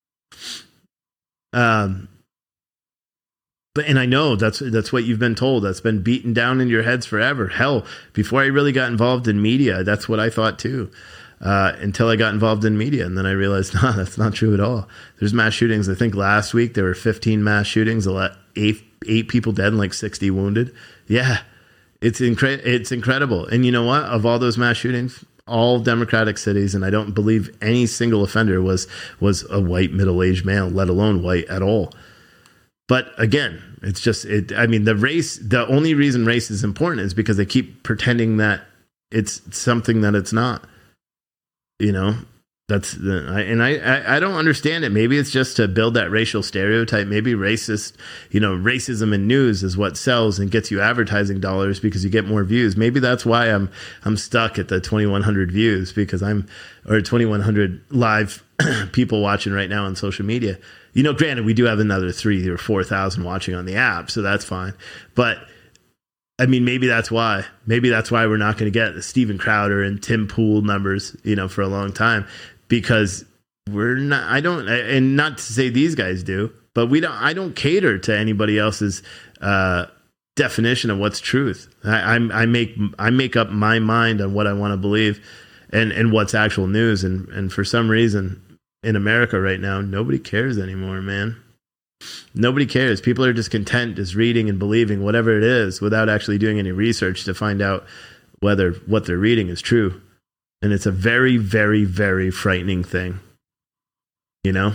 Um, but and I know that's that's what you've been told. That's been beaten down in your heads forever. Hell, before I really got involved in media, that's what I thought too. Uh, until I got involved in media, and then I realized, no, that's not true at all. There's mass shootings. I think last week there were fifteen mass shootings, eight eight people dead and like sixty wounded. Yeah, it's incre- It's incredible. And you know what? Of all those mass shootings, all Democratic cities, and I don't believe any single offender was was a white middle-aged male, let alone white at all. But again, it's just it. I mean, the race. The only reason race is important is because they keep pretending that it's something that it's not. You know, that's the, I, and I, I, I don't understand it. Maybe it's just to build that racial stereotype. Maybe racist, you know, racism in news is what sells and gets you advertising dollars because you get more views. Maybe that's why I'm, I'm stuck at the twenty-one hundred views because I'm, or twenty-one hundred live people watching right now on social media. You know, granted, we do have another three or four thousand watching on the app, so that's fine. But I mean, maybe that's why. Maybe that's why we're not going to get the Steven Crowder and Tim Pool numbers, you know, for a long time, because we're not. I don't, and not to say these guys do, but we don't. I don't cater to anybody else's uh, definition of what's truth. I, I'm, I make I make up my mind on what I want to believe, and and what's actual news. And and for some reason in America right now, nobody cares anymore, man. Nobody cares. People are just content just reading and believing whatever it is without actually doing any research to find out whether what they're reading is true. And it's a very, very, very frightening thing, you know?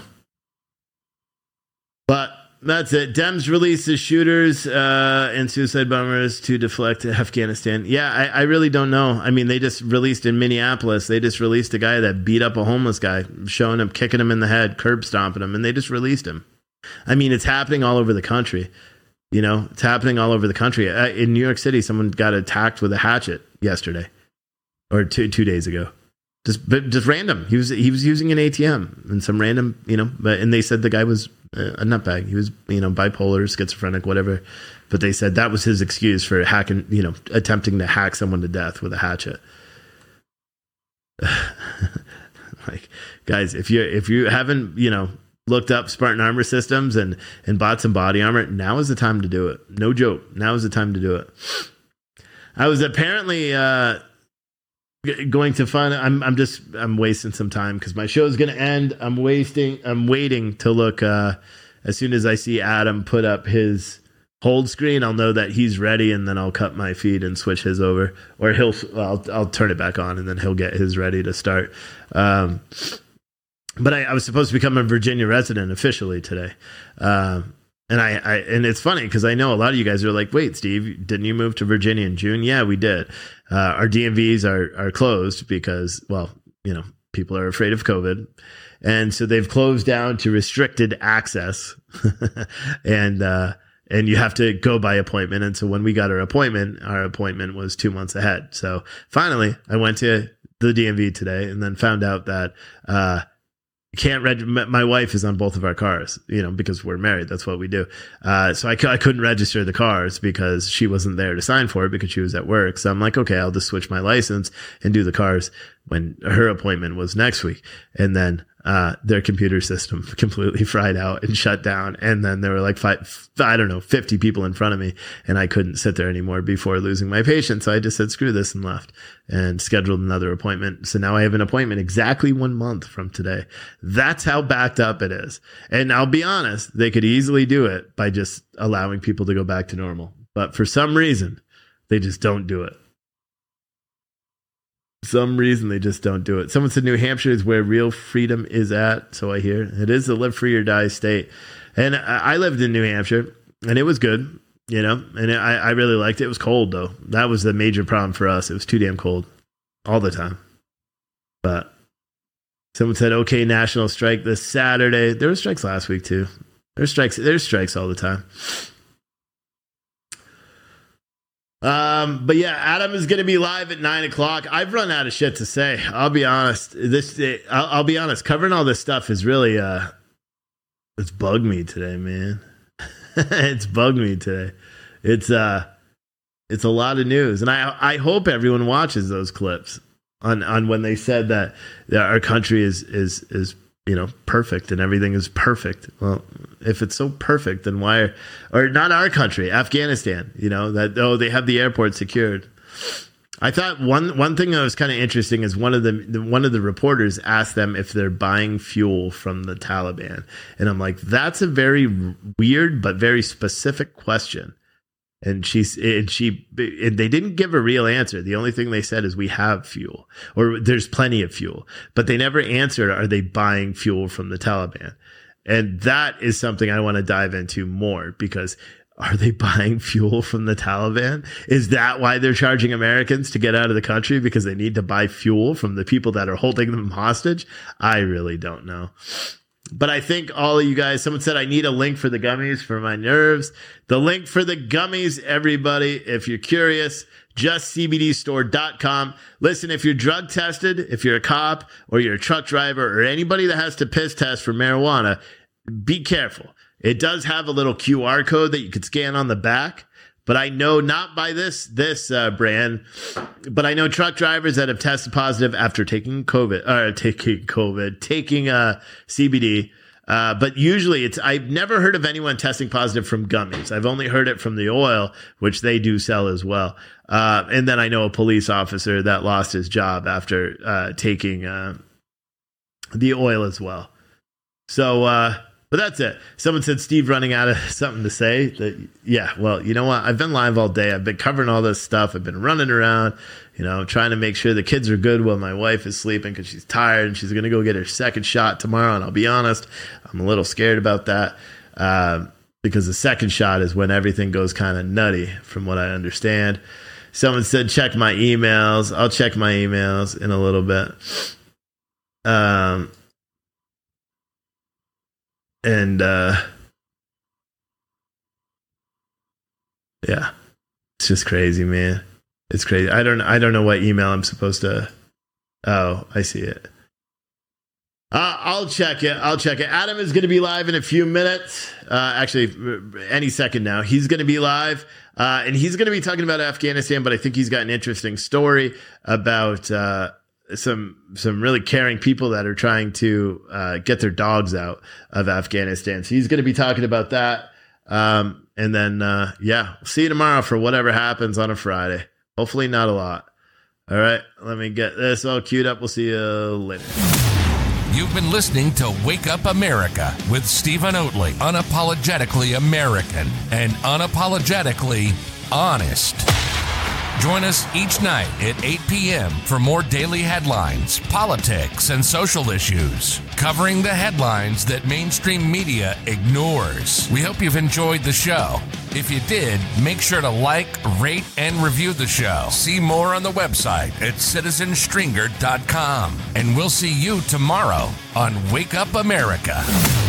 But that's it. Dems release the shooters uh, and suicide bombers to deflect Afghanistan. Yeah, I, I really don't know. I mean, they just released in Minneapolis, they just released a guy that beat up a homeless guy, showing him, kicking him in the head, curb stomping him, and they just released him. I mean, it's happening all over the country. You know, it's happening all over the country. Uh, in New York City, someone got attacked with a hatchet yesterday or two two days ago. Just, but just random. He was he was using an A T M and some random, you know. But and they said the guy was a nutbag. He was, you know, bipolar, schizophrenic, whatever. But they said that was his excuse for hacking, you know, attempting to hack someone to death with a hatchet. Like, guys, if you if you haven't, you know, looked up Spartan Armor Systems and and bought some body armor, now is the time to do it. No joke. Now is the time to do it. I was apparently uh, going to find. I'm I'm just I'm wasting some time because my show is going to end. I'm wasting. I'm waiting to look. Uh, as soon as I see Adam put up his hold screen, I'll know that he's ready, and then I'll cut my feed and switch his over, or he'll. I'll I'll turn it back on, and then he'll get his ready to start. Um, but I, I was supposed to become a Virginia resident officially today. Um, And I, I and it's funny because I know a lot of you guys are like, wait, Steve, didn't you move to Virginia in June? Yeah, we did. Uh, our D M Vs are are closed because, well, you know, people are afraid of COVID. And so they've closed down to restricted access. and uh, and you have to go by appointment. And so when we got our appointment, our appointment was two months ahead. So finally, I went to the D M V today and then found out that uh can't reg- my wife is on both of our cars, you know, because we're married. That's what we do. Uh, so I, c- I couldn't register the cars because she wasn't there to sign for it because she was at work. So I'm like, okay, I'll just switch my license and do the cars when her appointment was next week. And then, uh, their computer system completely fried out and shut down. And then there were like five, I don't know, fifty people in front of me and I couldn't sit there anymore before losing my patience. So I just said, screw this and left and scheduled another appointment. So now I have an appointment exactly one month from today. That's how backed up it is. And I'll be honest, they could easily do it by just allowing people to go back to normal. But for some reason, they just don't do it. Some reason they just don't do it. Someone said New Hampshire is where real freedom is at. So I hear it is the live free or die state. And I lived in New Hampshire and it was good, you know, and I, I really liked it. It was cold though. That was the major problem for us. It was too damn cold all the time. But someone said, okay, national strike this Saturday. There were strikes last week too. There's strikes. There's strikes all the time. Um, but yeah, Adam is going to be live at nine o'clock. I've run out of shit to say. I'll be honest. This, I'll, I'll be honest. Covering all this stuff is really, uh, it's bugged me today, man. It's bugged me today. It's, uh, it's a lot of news, and I, I hope everyone watches those clips on, on when they said that, that our country is, is, is, you know, perfect and everything is perfect. Well, if it's so perfect, then why, are, or not our country, Afghanistan, you know, that, oh, they have the airport secured. I thought one, one thing that was kind of interesting is one of the, the, one of the reporters asked them if they're buying fuel from the Taliban. And I'm like, that's a very weird, but very specific question. And she's, and she, and they didn't give a real answer. The only thing they said is we have fuel, or there's plenty of fuel, but they never answered, are they buying fuel from the Taliban? And that is something I want to dive into more, because are they buying fuel from the Taliban? Is that why they're charging Americans to get out of the country? Because they need to buy fuel from the people that are holding them hostage? I really don't know. But I think all of you guys, someone said I need a link for the gummies for my nerves. The link for the gummies, everybody, if you're curious, just C B D store dot com. Listen, if you're drug tested, if you're a cop or you're a truck driver or anybody that has to piss test for marijuana, be careful. It does have a little Q R code that you could scan on the back. But I know not by this this uh, brand, but I know truck drivers that have tested positive after taking COVID, or taking COVID, taking uh, C B D. Uh, but usually it's, I've never heard of anyone testing positive from gummies. I've only heard it from the oil, which they do sell as well. Uh, and then I know a police officer that lost his job after uh, taking uh, the oil as well. So, uh, but that's it. Someone said Steve running out of something to say. That, yeah, well, you know what? I've been live all day. I've been covering all this stuff. I've been running around, you know, trying to make sure the kids are good while my wife is sleeping because she's tired and she's going to go get her second shot tomorrow. And I'll be honest, I'm a little scared about that uh, because the second shot is when everything goes kind of nutty, from what I understand. Someone said check my emails. I'll check my emails in a little bit. Um. And uh, Yeah. It's just crazy, man. It's crazy. I don't I don't know what email I'm supposed to. Oh, I see it. Uh, I'll check it. I'll check it. Adam is going to be live in a few minutes. Uh, actually, any second now. He's going to be live, uh, and he's going to be talking about Afghanistan. But I think he's got an interesting story about uh, some some really caring people that are trying to uh, get their dogs out of Afghanistan. So he's going to be talking about that. Um, and then, uh, yeah, see you tomorrow for whatever happens on a Friday. Hopefully, not a lot. All right, let me get this all queued up. We'll see you later. You've been listening to Wake Up America with Stephen Oatley. Unapologetically American and unapologetically honest. Join us each night at eight p.m. for more daily headlines, politics, and social issues, covering the headlines that mainstream media ignores. We hope you've enjoyed the show. If you did, make sure to like, rate, and review the show. See more on the website at citizen stringer dot com. And we'll see you tomorrow on Wake Up America.